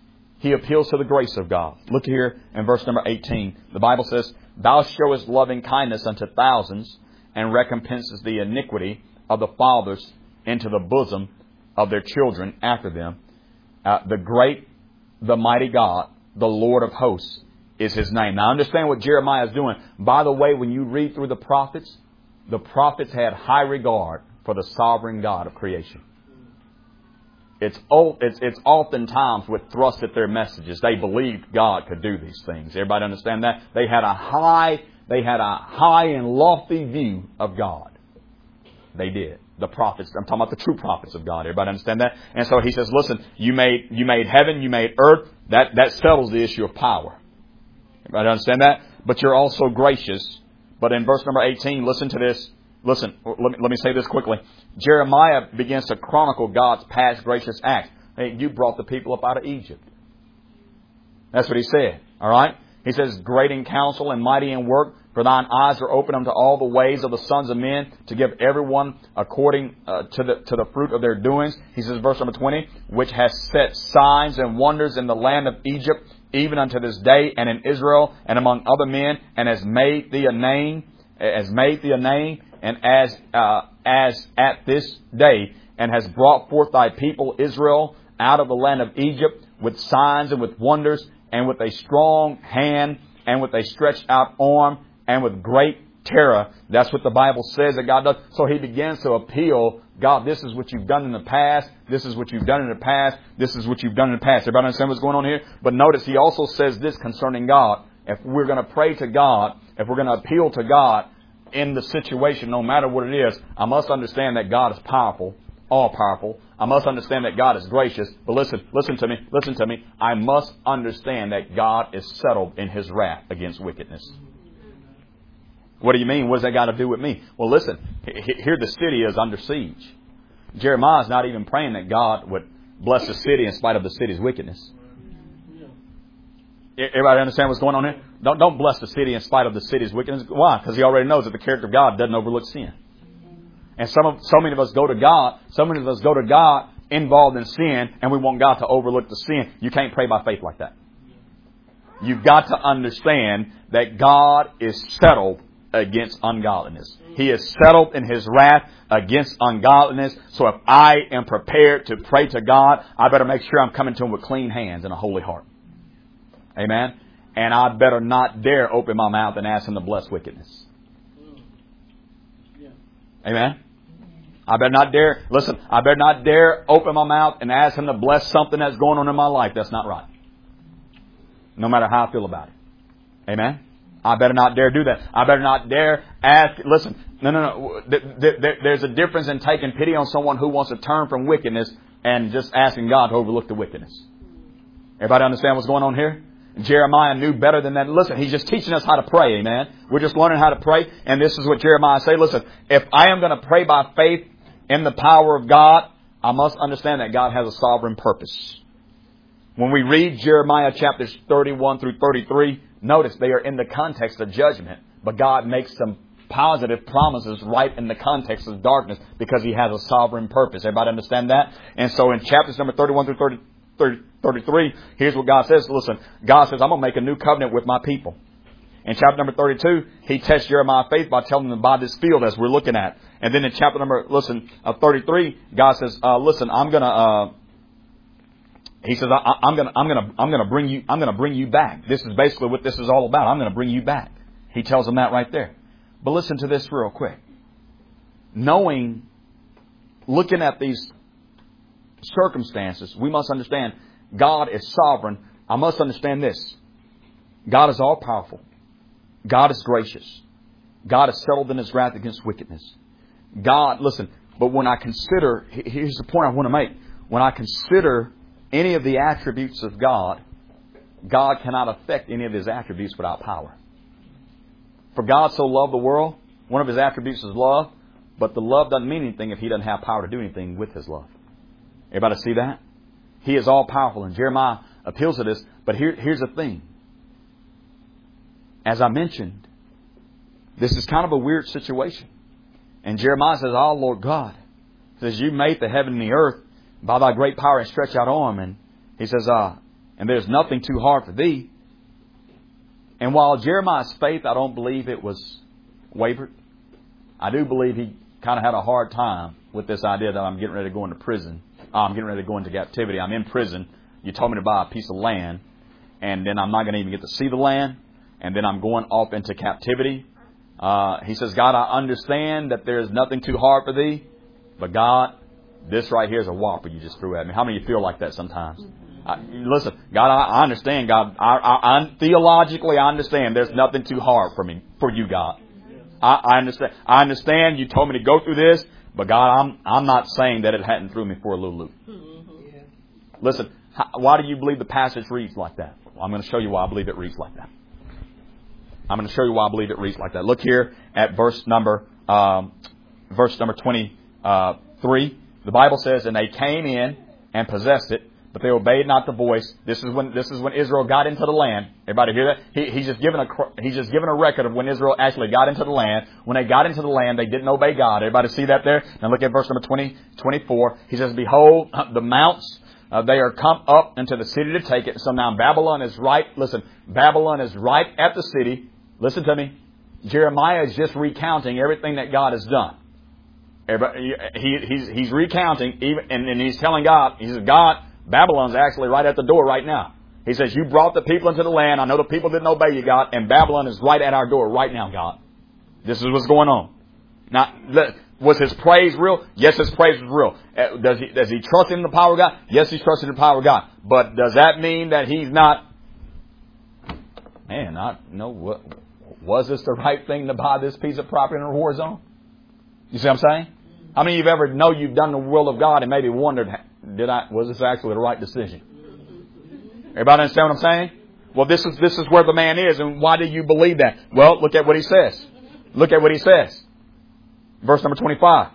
He appeals to the grace of God. Look here in verse number 18. The Bible says, Thou showest loving kindness unto thousands, and recompenses the iniquity of the fathers into the bosom of their children after them. The great, the mighty God, the Lord of hosts, is His name. Now understand what Jeremiah is doing. By the way, when you read through the prophets had high regard for the sovereign God of creation. It's oftentimes what thrust at their messages. They believed God could do these things. Everybody understand that? They had a high and lofty view of God. They did. The prophets, I'm talking about the true prophets of God. Everybody understand that? And so he says, listen, you made heaven, you made earth. That settles the issue of power. Everybody understand that? But you're also gracious. But in verse number 18, listen to this. Listen, let me say this quickly. Jeremiah begins to chronicle God's past gracious acts. Hey, you brought the people up out of Egypt. That's what he said. All right? He says, great in counsel and mighty in work, for thine eyes are open unto all the ways of the sons of men, to give everyone according to the fruit of their doings. He says, verse number 20, which has set signs and wonders in the land of Egypt, even unto this day, and in Israel, and among other men, and has made thee a name, and as at this day, and has brought forth thy people Israel out of the land of Egypt with signs and with wonders, and with a strong hand, and with a stretched out arm, and with great terror. That's what the Bible says that God does. So he begins to appeal, God, this is what you've done in the past. This is what you've done in the past. This is what you've done in the past. Everybody understand what's going on here? But notice he also says this concerning God. If we're going to pray to God, if we're going to appeal to God in the situation, no matter what it is, I must understand that God is powerful, all powerful. I must understand that God is gracious. But listen to me. I must understand that God is settled in His wrath against wickedness. What do you mean? What does that got to do with me? Well, listen, here the city is under siege. Jeremiah's not even praying that God would bless the city in spite of the city's wickedness. Everybody understand what's going on here? Don't bless the city in spite of the city's wickedness. Why? Because he already knows that the character of God doesn't overlook sin. And so many of us go to God involved in sin, and we want God to overlook the sin. You can't pray by faith like that. You've got to understand that God is settled against ungodliness. He is settled in His wrath against ungodliness. So if I am prepared to pray to God, I better make sure I'm coming to Him with clean hands and a holy heart. Amen? And I better not dare open my mouth and ask Him to bless wickedness. Amen? I better not dare open my mouth and ask Him to bless something that's going on in my life that's not right. No matter how I feel about it. Amen? I better not dare do that. I better not dare ask. Listen, no. There's a difference in taking pity on someone who wants to turn from wickedness and just asking God to overlook the wickedness. Everybody understand what's going on here? Jeremiah knew better than that. Listen, he's just teaching us how to pray, amen? We're just learning how to pray, and this is what Jeremiah said. Listen, if I am going to pray by faith in the power of God, I must understand that God has a sovereign purpose. When we read Jeremiah chapters 31 through 33, notice they are in the context of judgment, but God makes some positive promises right in the context of darkness because He has a sovereign purpose. Everybody understand that? And so in chapters number 31 through 33, here's what God says. Listen, God says, I'm going to make a new covenant with my people. In chapter number 32, He tests Jeremiah's faith by telling them to buy this field as we're looking at. And then in chapter number, 33, God says, listen, I'm going to, He says, I'm going to bring you back. This is basically what this is all about. I'm going to bring you back. He tells them that right there. But listen to this real quick. Looking at these circumstances, we must understand God is sovereign. I must understand this. God is all powerful. God is gracious. God is settled in His wrath against wickedness. God, listen, but when I consider, here's the point I want to make. When I consider any of the attributes of God, God cannot affect any of His attributes without power. For God so loved the world, one of His attributes is love, but the love doesn't mean anything if He doesn't have power to do anything with His love. Everybody see that? He is all powerful, and Jeremiah appeals to this. But here's the thing. As I mentioned, this is kind of a weird situation. And Jeremiah says, "Oh, Lord God," says, "You made the heaven and the earth by Thy great power and stretched out arm." And he says, and there's nothing too hard for thee. And while Jeremiah's faith, I don't believe it was wavered. I do believe he kind of had a hard time with this idea that I'm getting ready to go into prison. I'm getting ready to go into captivity. I'm in prison. You told me to buy a piece of land, and then I'm not going to even get to see the land, and then I'm going off into captivity. He says, God, I understand that there's nothing too hard for thee, but God, this right here is a whopper you just threw at me. How many of you feel like that sometimes? Listen, God, I understand, God. Theologically, I understand there's nothing too hard for me, for you, God. I understand. I understand you told me to go through this, but God, I'm not saying that it hadn't threw me for a little loop. Listen, why do you believe the passage reads like that? Well, I'm going to show you why I believe it reads like that. I'm going to show you why I believe it reads like that. Look here at verse number 23. The Bible says, and they came in and possessed it, but they obeyed not the voice. This is when Israel got into the land. Everybody hear that? He's just given a record of when Israel actually got into the land. When they got into the land, they didn't obey God. Everybody see that there? Now look at verse number 24. He says, behold, the mounts, they are come up into the city to take it. So now Babylon is right. Listen, Babylon is right at the city. Listen to me. Jeremiah is just recounting everything that God has done. He's recounting, and he's telling God, he says, God, Babylon's actually right at the door right now. He says, you brought the people into the land. I know the people didn't obey you, God, and Babylon is right at our door right now, God. This is what's going on. Now, was his praise real? Yes, his praise was real. Does he trust in the power of God? Yes, he's trusting in the power of God. But does that mean that he's not, was this the right thing to buy this piece of property in a war zone? You see what I'm saying? How many of you ever know you've done the will of God and maybe wondered, was this actually the right decision? Everybody understand what I'm saying? Well, this is where the man is, and why do you believe that? Well, look at what he says. Look at what he says. Verse number 25.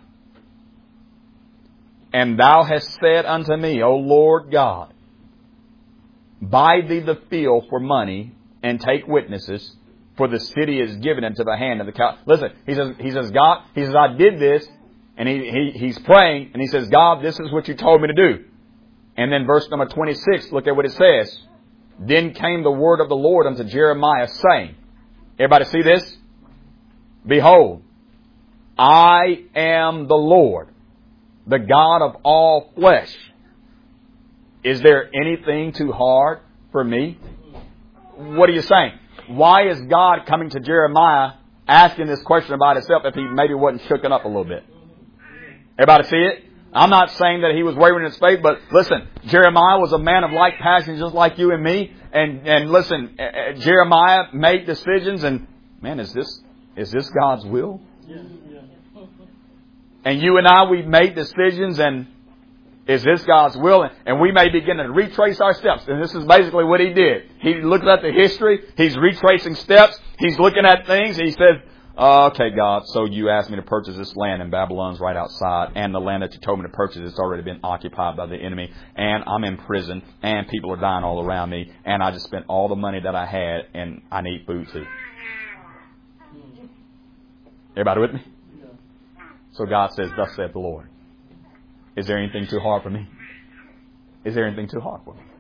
And thou hast said unto me, O Lord God, buy thee the field for money, and take witnesses, for the city is given into the hand of the cow. Listen, he says, God, I did this, and he's praying, and he says, God, this is what you told me to do. And then verse number 26, look at what it says. Then came the word of the Lord unto Jeremiah, saying, everybody see this? Behold, I am the Lord, the God of all flesh. Is there anything too hard for me? What are you saying? Why is God coming to Jeremiah asking this question about himself if he maybe wasn't shooken up a little bit? Everybody see it? I'm not saying that he was wavering in his faith, but listen, Jeremiah was a man of like passions just like you and me. And listen, Jeremiah made decisions, and man, is this God's will? Yeah. And you and I, we've made decisions, and is this God's will? And we may begin to retrace our steps. And this is basically what he did. He looked at the history. He's retracing steps. He's looking at things. He said, okay, God, so you asked me to purchase this land, and Babylon's right outside, and the land that you told me to purchase, it's already been occupied by the enemy, and I'm in prison, and people are dying all around me, and I just spent all the money that I had, and I need food too. Everybody with me? So God says, thus saith the Lord. Is there anything too hard for me? Is there anything too hard for me?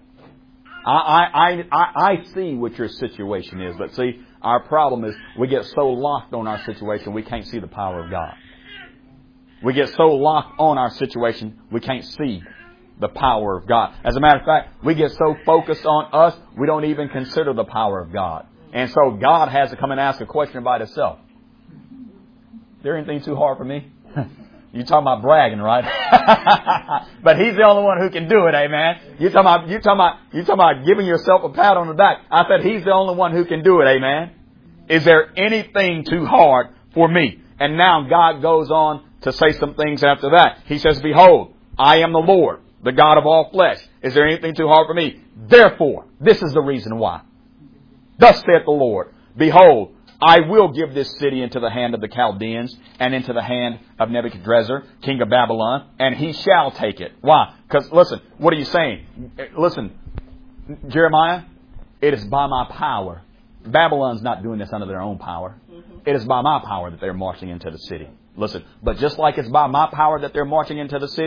I see what your situation is, but see, our problem is we get so locked on our situation, we can't see the power of God. We get so locked on our situation, we can't see the power of God. As a matter of fact, we get so focused on us, we don't even consider the power of God. And so God has to come and ask a question about himself. Is there anything too hard for me? You talking about bragging, right? But he's the only one who can do it, amen. You talking about giving yourself a pat on the back. I said he's the only one who can do it, amen. Is there anything too hard for me? And now God goes on to say some things after that. He says, behold, I am the Lord, the God of all flesh. Is there anything too hard for me? Therefore, this is the reason why. Thus saith the Lord, behold, I will give this city into the hand of the Chaldeans and into the hand of Nebuchadnezzar, king of Babylon, and he shall take it. Why? Because, listen, what are you saying? Listen, Jeremiah, it is by my power. Babylon's not doing this under their own power. It is by my power that they're marching into the city. Listen, but just like it's by my power that they're marching into the city,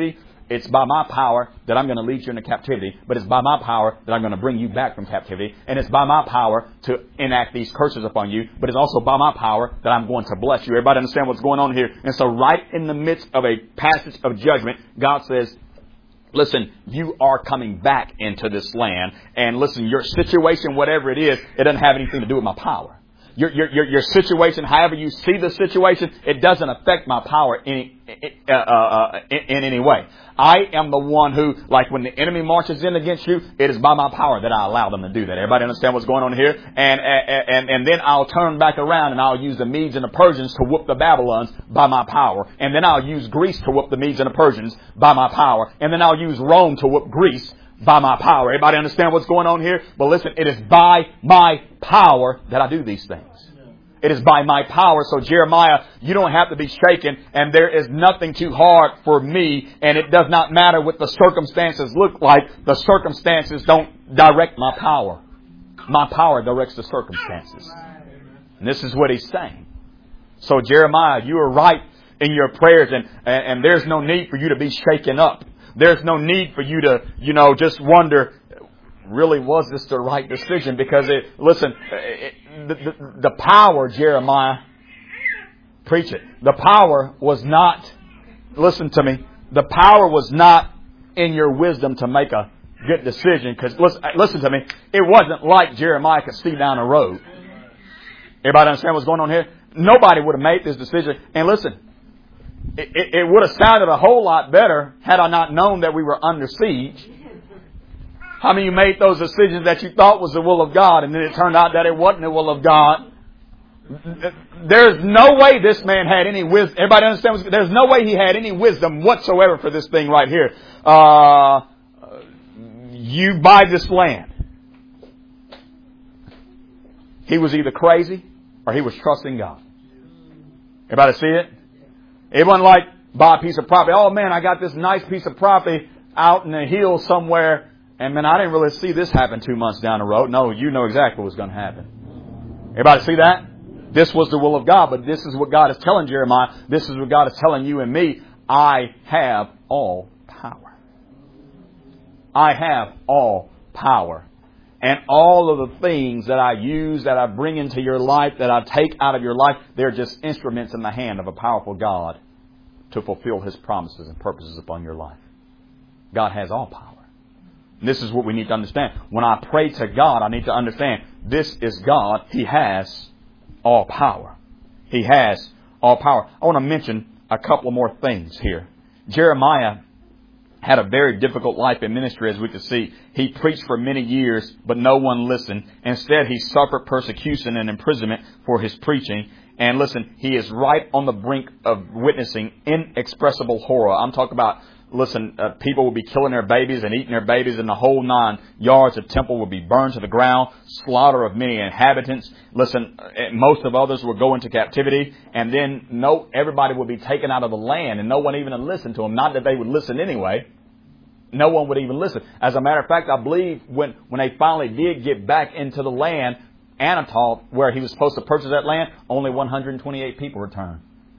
It's by my power that I'm going to lead you into captivity. But it's by my power that I'm going to bring you back from captivity. And it's by my power to enact these curses upon you. But it's also by my power that I'm going to bless you. Everybody understand what's going on here? And so right in the midst of a passage of judgment, God says, listen, you are coming back into this land. And listen, your situation, whatever it is, it doesn't have anything to do with my power. Your situation, however you see the situation, it doesn't affect my power in any way. I am the one who, like when the enemy marches in against you, it is by my power that I allow them to do that. Everybody understand what's going on here? And then I'll turn back around and I'll use the Medes and the Persians to whoop the Babylons by my power. And then I'll use Greece to whoop the Medes and the Persians by my power. And then I'll use Rome to whoop Greece by my power. Everybody understand what's going on here? But listen, it is by my power that I do these things. It is by my power. So Jeremiah, you don't have to be shaken, and there is nothing too hard for me, and it does not matter what the circumstances look like. The circumstances don't direct my power. My power directs the circumstances. And this is what he's saying. So Jeremiah, you are right in your prayers, and there's no need for you to be shaken up. There's no need for you to, just wonder, really, was this the right decision? Because the power, Jeremiah, preach it. The power was not, listen to me, the power was not in your wisdom to make a good decision. Because, listen to me, it wasn't like Jeremiah could see down the road. Everybody understand what's going on here? Nobody would have made this decision. And listen, it would have sounded a whole lot better had I not known that we were under siege. How many of you made those decisions that you thought was the will of God, and then it turned out that it wasn't the will of God? There's no way this man had any wisdom. Everybody understand? There's no way he had any wisdom whatsoever for this thing right here. You buy this land. He was either crazy or he was trusting God. Everybody see it? It wasn't like buy a piece of property. Oh man, I got this nice piece of property out in the hills somewhere. And man, I didn't really see this happen 2 months down the road. No, you know exactly what was going to happen. Everybody see that? This was the will of God, but this is what God is telling Jeremiah. This is what God is telling you and me. I have all power. I have all power. And all of the things that I use, that I bring into your life, that I take out of your life, they're just instruments in the hand of a powerful God to fulfill His promises and purposes upon your life. God has all power. And this is what we need to understand. When I pray to God, I need to understand this is God. He has all power. He has all power. I want to mention a couple more things here. Jeremiah had a very difficult life in ministry, as we can see. He preached for many years, but no one listened. Instead, he suffered persecution and imprisonment for his preaching. And listen, he is right on the brink of witnessing inexpressible horror. I'm talking about, people will be killing their babies and eating their babies, and the whole 9 yards of temple will be burned to the ground, slaughter of many inhabitants. Most of others will go into captivity, and then everybody will be taken out of the land, and no one even would listen to them. Not that they would listen anyway. No one would even listen. As a matter of fact, I believe when they finally did get back into the land, Anatol, where he was supposed to purchase that land, only 128 people returned.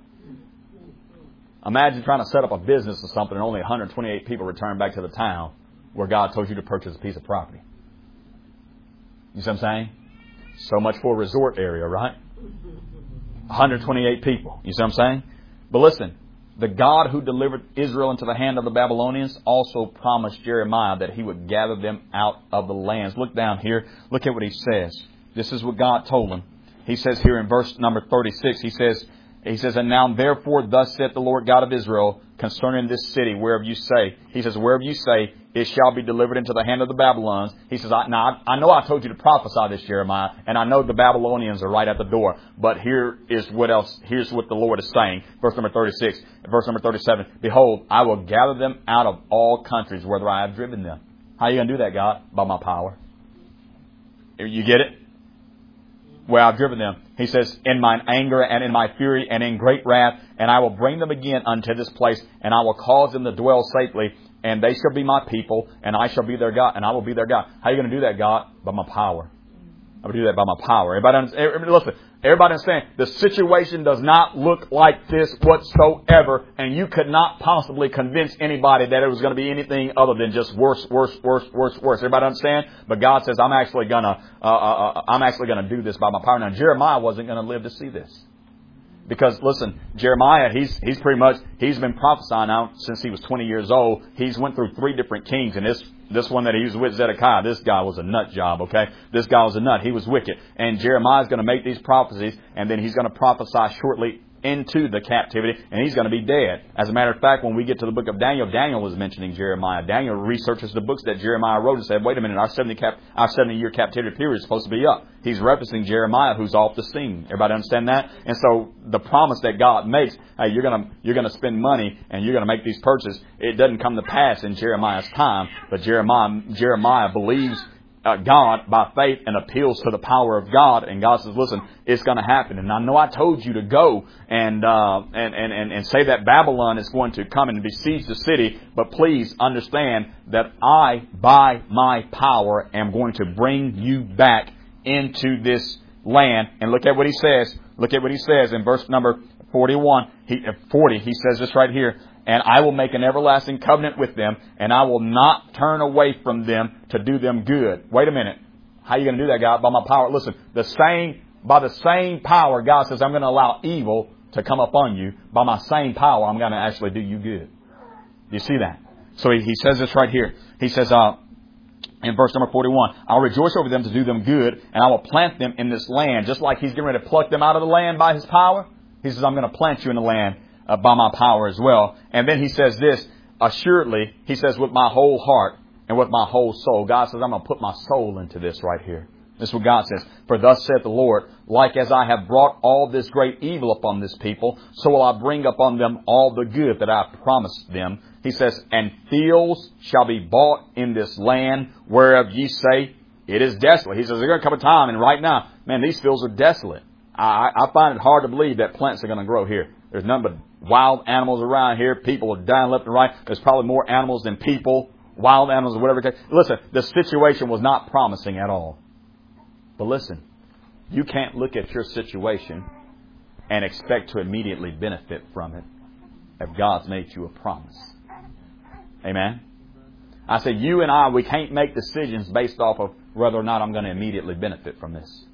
Imagine trying to set up a business or something and only 128 people return back to the town where God told you to purchase a piece of property. You see what I'm saying? So much for a resort area, right? 128 people. You see what I'm saying? But listen, the God who delivered Israel into the hand of the Babylonians also promised Jeremiah that He would gather them out of the lands. Look down here. Look at what He says. This is what God told him. He says here in verse number 36, He says, and now therefore thus saith the Lord God of Israel concerning this city, wherever you say, He says, wherever you say, it shall be delivered into the hand of the Babylons. He says, I know I told you to prophesy this, Jeremiah, and I know the Babylonians are right at the door. But here's what the Lord is saying. Verse number 36, verse number 37, behold, I will gather them out of all countries, whither I have driven them. How are you going to do that, God? By my power. You get it? Where I've driven them. He says, in mine anger and in my fury and in great wrath, and I will bring them again unto this place, and I will cause them to dwell safely, and they shall be my people, and I shall be their God, and I will be their God. How are you going to do that, God? By my power. I'm going to do that by my power. Listen, everybody understand, the situation does not look like this whatsoever, and you could not possibly convince anybody that it was going to be anything other than just worse. Everybody understand? But God says, I'm actually going to do this by my power. Now, Jeremiah wasn't going to live to see this. Because, listen, Jeremiah, he's been prophesying now since he was 20 years old. He's went through 3 different kings, and this one that he was with, Zedekiah, this guy was a nut job, okay? This guy was a nut. He was wicked. And Jeremiah's going to make these prophecies, and then he's going to prophesy shortly into the captivity, and he's going to be dead. As a matter of fact, when we get to the book of Daniel, Daniel was mentioning Jeremiah. Daniel researches the books that Jeremiah wrote and said, wait a minute, our 70-year captivity period is supposed to be up. He's referencing Jeremiah, who's off the scene. Everybody understand that? And so the promise that God makes, hey, you're going to spend money and you're going to make these purchases, it doesn't come to pass in Jeremiah's time, but Jeremiah believes God by faith and appeals to the power of God, and God says, listen, it's going to happen. And I know I told you to go and say that Babylon is going to come and besiege the city, but please understand that I, by my power, am going to bring you back into this land. And look at what he says. Look at what he says in verse number 41. He says this right here. And I will make an everlasting covenant with them, and I will not turn away from them to do them good. Wait a minute. How are you going to do that, God? By my power. Listen, by the same power, God says, I'm going to allow evil to come upon you. By my same power, I'm going to actually do you good. Do you see that? So he says this right here. He says, in verse number 41, I'll rejoice over them to do them good, and I will plant them in this land. Just like He's getting ready to pluck them out of the land by His power, He says, I'm going to plant you in the land by my power as well. And then He says this, assuredly, He says, with my whole heart and with my whole soul. God says, I'm going to put my soul into this right here. This is what God says. For thus saith the Lord, like as I have brought all this great evil upon this people, so will I bring upon them all the good that I have promised them. He says, and fields shall be bought in this land, whereof ye say, it is desolate. He says, there's going to come a time, and right now, man, these fields are desolate. I find it hard to believe that plants are going to grow here. There's none but wild animals around here. People are dying left and right. There's probably more animals than people, wild animals or whatever. Listen, the situation was not promising at all. But listen, you can't look at your situation and expect to immediately benefit from it if God's made you a promise. Amen? I say you and I, we can't make decisions based off of whether or not I'm going to immediately benefit from this.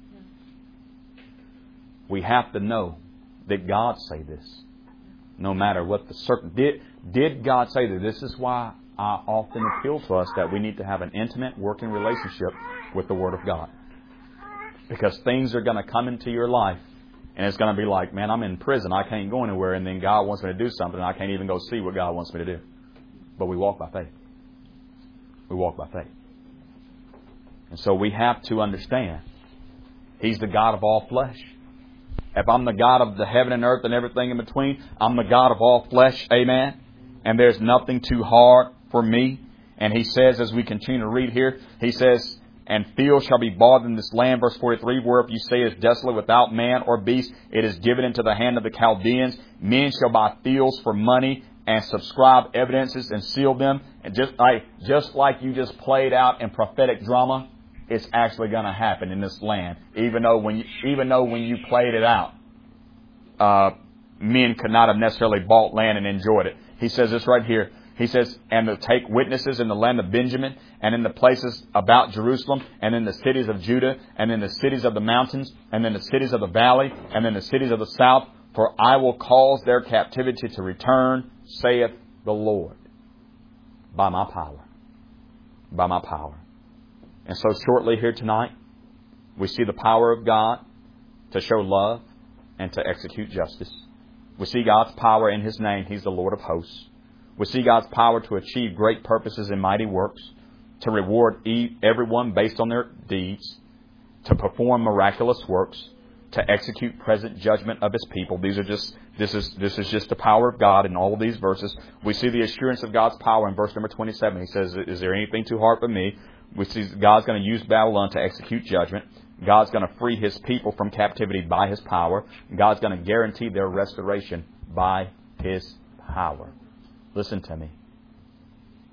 We have to know that God say this, no matter what the did God say that? This is why I often appeal to us that we need to have an intimate working relationship with the Word of God. Because things are going to come into your life, and it's going to be like, man, I'm in prison, I can't go anywhere, and then God wants me to do something, and I can't even go see what God wants me to do. But we walk by faith. We walk by faith. And so we have to understand, He's the God of all flesh. If I'm the God of the heaven and earth and everything in between, I'm the God of all flesh. Amen. And there's nothing too hard for me. And He says, as we continue to read here, He says, and fields shall be bought in this land, verse 43, whereof you say is desolate without man or beast, it is given into the hand of the Chaldeans. Men shall buy fields for money and subscribe evidences and seal them. And just like you just played out in prophetic drama, it's actually going to happen in this land. Even though when you played it out, men could not have necessarily bought land and enjoyed it. He says this right here. He says, and to take witnesses in the land of Benjamin, and in the places about Jerusalem, and in the cities of Judah, and in the cities of the mountains, and in the cities of the valley, and in the cities of the south. For I will cause their captivity to return, saith the Lord, by my power. By my power. And so shortly here tonight, we see the power of God to show love and to execute justice. We see God's power in His name. He's the Lord of hosts. We see God's power to achieve great purposes and mighty works, to reward everyone based on their deeds, to perform miraculous works, to execute present judgment of His people. This is just the power of God in all of these verses. We see the assurance of God's power in verse number 27. He says, is there anything too hard for me? We see God's going to use Babylon to execute judgment. God's going to free His people from captivity by His power. God's going to guarantee their restoration by His power. Listen to me.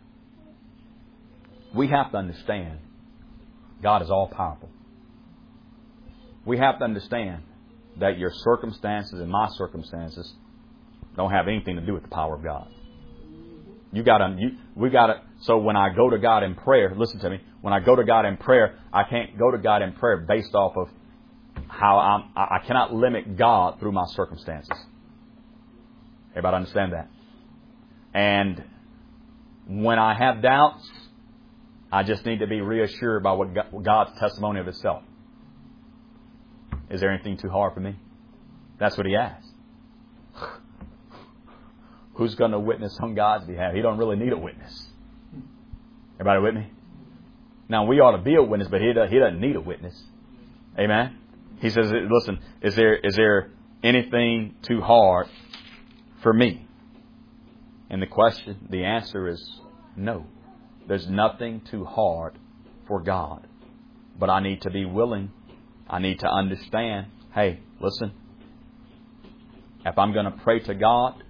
We have to understand God is all powerful. we have to understand that your circumstances and my circumstances don't have anything to do with the power of God. So when I go to God in prayer, listen to me, when I go to God in prayer, I can't go to God in prayer based off of how I cannot limit God through my circumstances. Everybody understand that? And when I have doubts, I just need to be reassured by what God's testimony of Himself. Is there anything too hard for me? That's what He asked. Who's going to witness on God's behalf? He don't really need a witness. Everybody with me? Now, we ought to be a witness, but He doesn't need a witness. Amen? He says, listen, is there anything too hard for me? And the answer is no. There's nothing too hard for God. But I need to be willing. I need to understand, hey, listen, if I'm going to pray to God,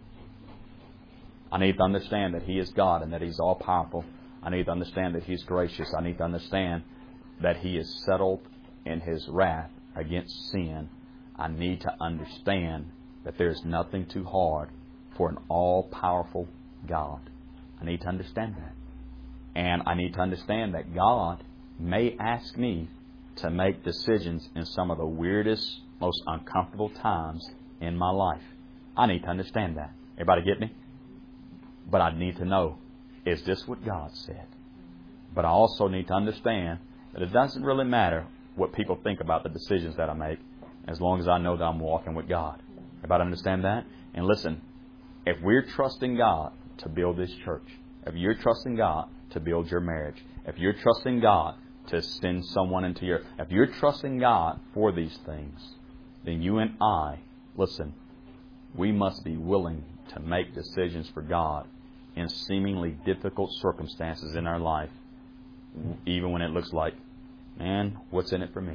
I need to understand that He is God and that He's all-powerful. I need to understand that He's gracious. I need to understand that He is settled in His wrath against sin. I need to understand that there's nothing too hard for an all-powerful God. I need to understand that. And I need to understand that God may ask me to make decisions in some of the weirdest, most uncomfortable times in my life. I need to understand that. Everybody get me? But I need to know, is this what God said? But I also need to understand that it doesn't really matter what people think about the decisions that I make, as long as I know that I'm walking with God. Everybody understand that? And listen, if we're trusting God to build this church, if you're trusting God to build your marriage, if you're trusting God to send someone into your... If you're trusting God for these things, then you and I, listen, we must be willing to make decisions for God in seemingly difficult circumstances in our life, even when it looks like, man, what's in it for me?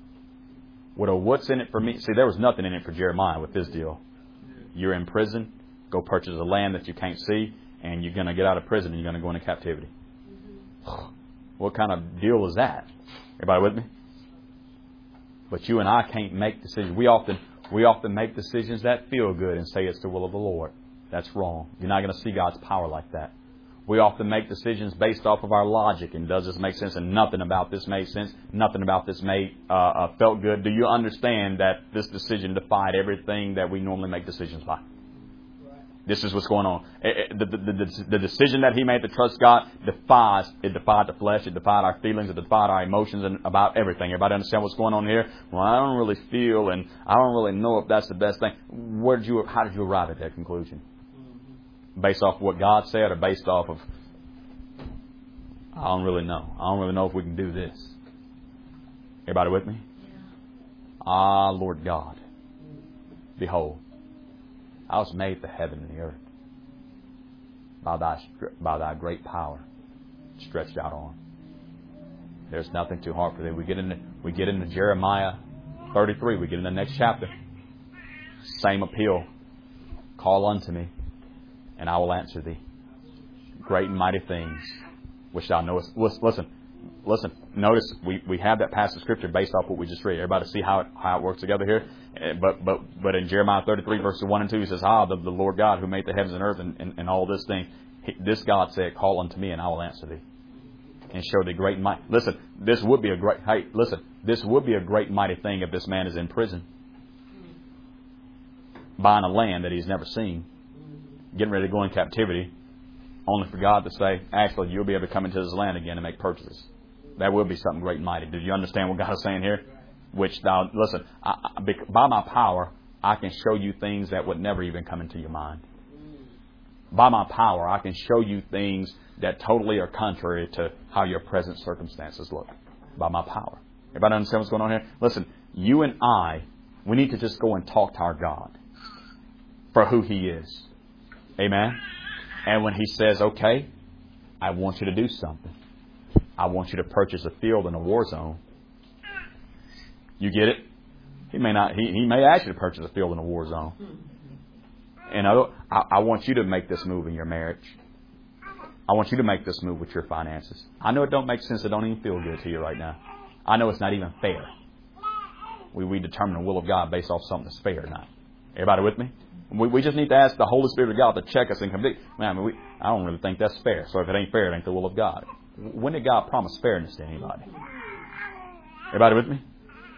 What's in it for me? See, there was nothing in it for Jeremiah with this deal. You're in prison, go purchase a land that you can't see, and you're going to get out of prison and you're going to go into captivity. What kind of deal is that? Everybody with me? But you and I can't make decisions. We often make decisions that feel good and say it's the will of the Lord. That's wrong. You're not going to see God's power like that. We often make decisions based off of our logic and does this make sense? And nothing about this made sense. Nothing about this felt good. Do you understand that this decision defied everything that we normally make decisions by? This is what's going on. The decision that he made to trust God defied the flesh, it defied our feelings, it defied our emotions, and about everything. Everybody understand what's going on here? Well, I don't really feel, and I don't really know if that's the best thing. How did you arrive at that conclusion? Based off what God said, or based off of, I don't really know. I don't really know if we can do this. Everybody with me? Ah, Lord God, behold, I was made the heaven and the earth by thy great power stretched out on. There's nothing too hard for thee. We get into Jeremiah 33. We get in the next chapter. Same appeal. Call unto me, and I will answer thee. Great and mighty things which thou knowest. Listen. Notice we have that passage of Scripture based off what we just read. Everybody see how it works together here? But in Jeremiah 33, verses 1 and 2, he says, the Lord God who made the heavens and earth and all this thing. This God said, call unto me and I will answer thee. And show thee great and mighty. Listen, this would be a great and mighty thing if this man is in prison. Buying a land that he's never seen. Getting ready to go in captivity. Only for God to say, actually, you'll be able to come into this land again and make purchases. That will be something great and mighty. Do you understand what God is saying here? By my power, I can show you things that would never even come into your mind. By my power, I can show you things that totally are contrary to how your present circumstances look. By my power. Everybody understand what's going on here? Listen, you and I, we need to just go and talk to our God for who He is. Amen? And when He says, okay, I want you to do something. I want you to purchase a field in a war zone. You get it? He may ask you to purchase a field in a war zone. And I want you to make this move in your marriage. I want you to make this move with your finances. I know it don't make sense. It don't even feel good to you right now. I know it's not even fair. we determine the will of God based off something that's fair or not. Everybody with me? We just need to ask the Holy Spirit of God to check us and convict. Man, I don't really think that's fair. So if it ain't fair, it ain't the will of God. When did God promise fairness to anybody? Everybody with me?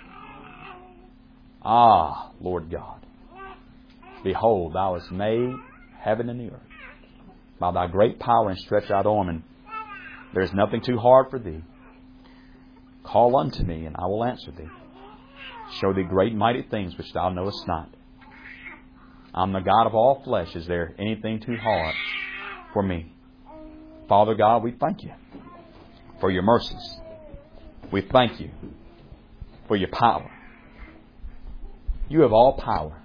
Ah, Lord God, behold, Thou hast made heaven and the earth by Thy great power and stretched out arm, and there is nothing too hard for Thee. Call unto me, and I will answer Thee. Show Thee great and mighty things which Thou knowest not. I'm the God of all flesh. Is there anything too hard for me? Father God, we thank You for Your mercies. We thank You for Your power. You have all power.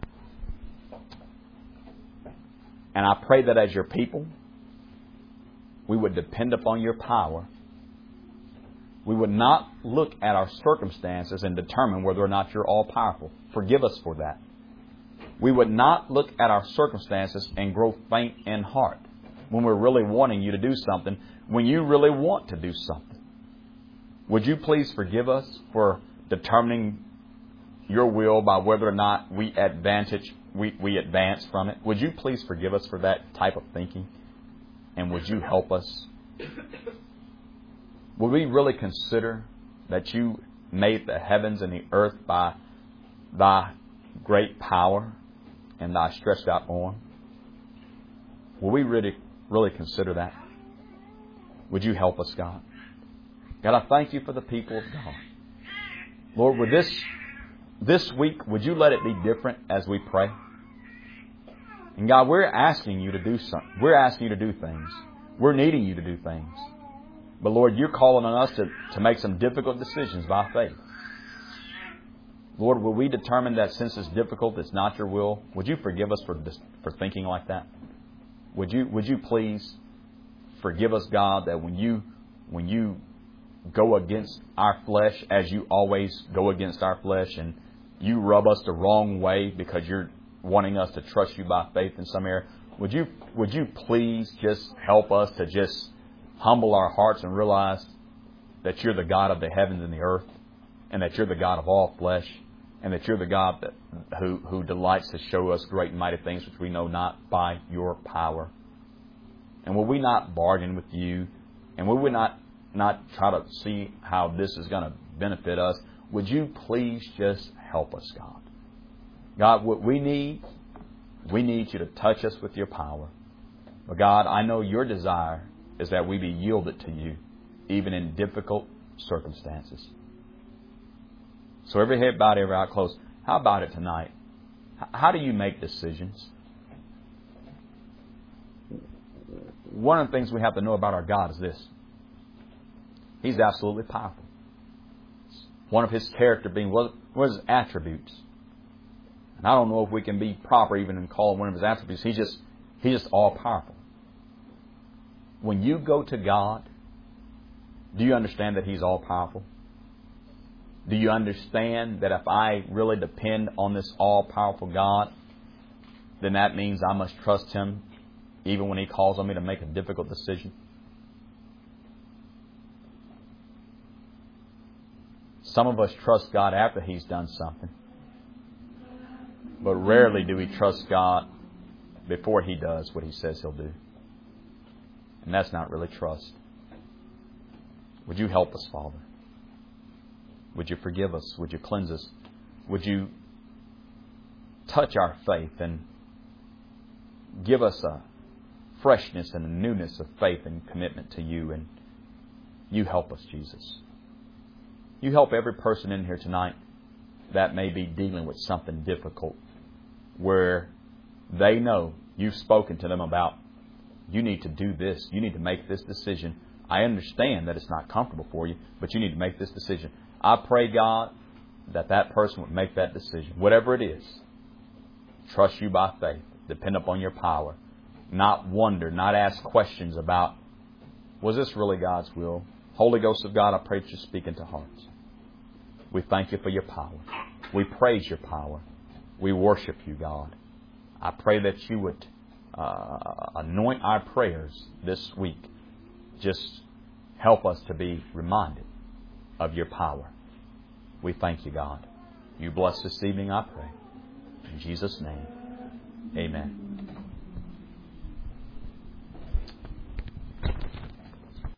And I pray that as Your people, we would depend upon Your power. We would not look at our circumstances and determine whether or not You're all-powerful. Forgive us for that. We would not look at our circumstances and grow faint in heart when we're really wanting You to do something, when You really want to do something. Would You please forgive us for determining Your will by whether or not we advance from it? Would You please forgive us for that type of thinking? And would You help us? Would we really consider that You made the heavens and the earth by Thy great power and Thy stretched out arm? Will we really consider that? Would You help us, God? God, I thank You for the people of God. Lord, with this week, would You let it be different as we pray? And God, we're asking You to do something. We're asking You to do things. We're needing You to do things. But Lord, You're calling on us to make some difficult decisions by faith. Lord, will we determine that since it's difficult, it's not Your will? Would You forgive us for thinking like that? Would you please forgive us, God, that when you go against our flesh, as You always go against our flesh, and You rub us the wrong way because You're wanting us to trust You by faith in some area, would you please just help us to just humble our hearts and realize that You're the God of the heavens and the earth, and that You're the God of all flesh, and that You're the God who delights to show us great and mighty things which we know not by Your power. And will we not bargain with You? And will we not try to see how this is going to benefit us? Would You please just help us, God? God, what we need You to touch us with Your power. But God, I know Your desire is that we be yielded to You, even in difficult circumstances. So every head bowed, every eye closed. How about it tonight? How do you make decisions? One of the things we have to know about our God is this. He's absolutely powerful. One of His character being, what are His attributes? And I don't know if we can be proper even in calling one of His attributes. He's just all-powerful. When you go to God, do you understand that He's all-powerful? Do you understand that if I really depend on this all-powerful God, then that means I must trust Him even when He calls on me to make a difficult decision? Some of us trust God after He's done something. But rarely do we trust God before He does what He says He'll do. And that's not really trust. Would You help us, Father? Would You forgive us? Would You cleanse us? Would You touch our faith and give us a freshness and a newness of faith and commitment to You? And You help us, Jesus. You help every person in here tonight that may be dealing with something difficult, where they know You've spoken to them about, you need to do this. You need to make this decision. I understand that it's not comfortable for you, but you need to make this decision. I pray, God, that person would make that decision. Whatever it is, trust You by faith. Depend upon Your power. Not wonder, not ask questions about, was this really God's will? Holy Ghost of God, I pray that You speak into hearts. We thank You for Your power. We praise Your power. We worship You, God. I pray that You would anoint our prayers this week. Just help us to be reminded of Your power. We thank You, God. You bless this evening, I pray. In Jesus' name, amen.